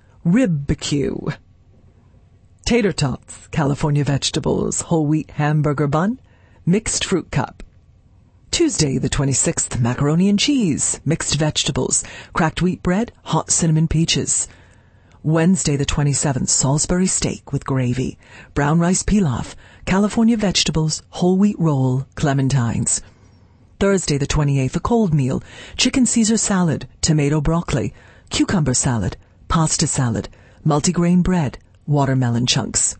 ribbecue, tater tots, California vegetables, whole wheat hamburger bun, mixed fruit cup. Tuesday the 26th, macaroni and cheese, mixed vegetables, cracked wheat bread, hot cinnamon peaches. Wednesday the 27th, Salisbury steak with gravy, brown rice pilaf, California vegetables, whole wheat roll, clementines. Thursday the 28th, a cold meal, chicken Caesar salad, tomato broccoli, cucumber salad, pasta salad, multigrain bread, watermelon chunks.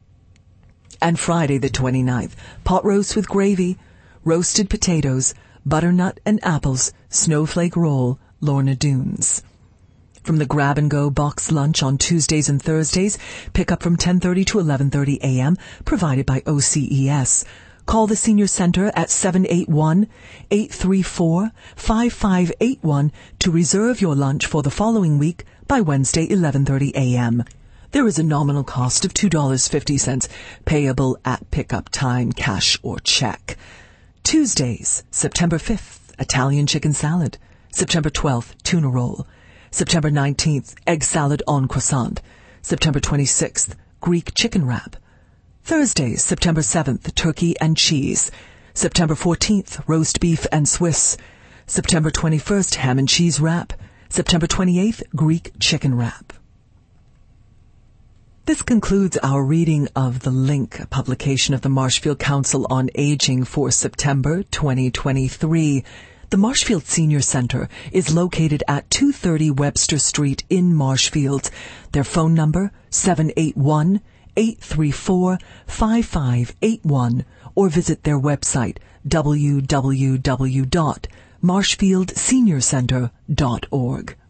And Friday the 29th, pot roast with gravy, roasted potatoes, butternut and apples, snowflake roll, Lorna Doones. From the grab-and-go box lunch on Tuesdays and Thursdays, pick up from 10:30 to 11:30 a.m., provided by OCES. Call the Senior Center at 781-834-5581 to reserve your lunch for the following week by Wednesday, 11:30 a.m. There is a nominal cost of $2.50 payable at pickup time, cash or check. Tuesdays, September 5th, Italian chicken salad. September 12th, tuna roll. September 19th, egg salad en croissant. September 26th, Greek chicken wrap. Thursdays, September 7th, turkey and cheese. September 14th, roast beef and Swiss. September 21st, ham and cheese wrap. September 28th, Greek chicken wrap. This concludes our reading of The Link, a publication of the Marshfield Council on Aging for September 2023. The Marshfield Senior Center is located at 230 Webster Street in Marshfield. Their phone number, 781-834-5581, or visit their website, www.marshfieldseniorcenter.org.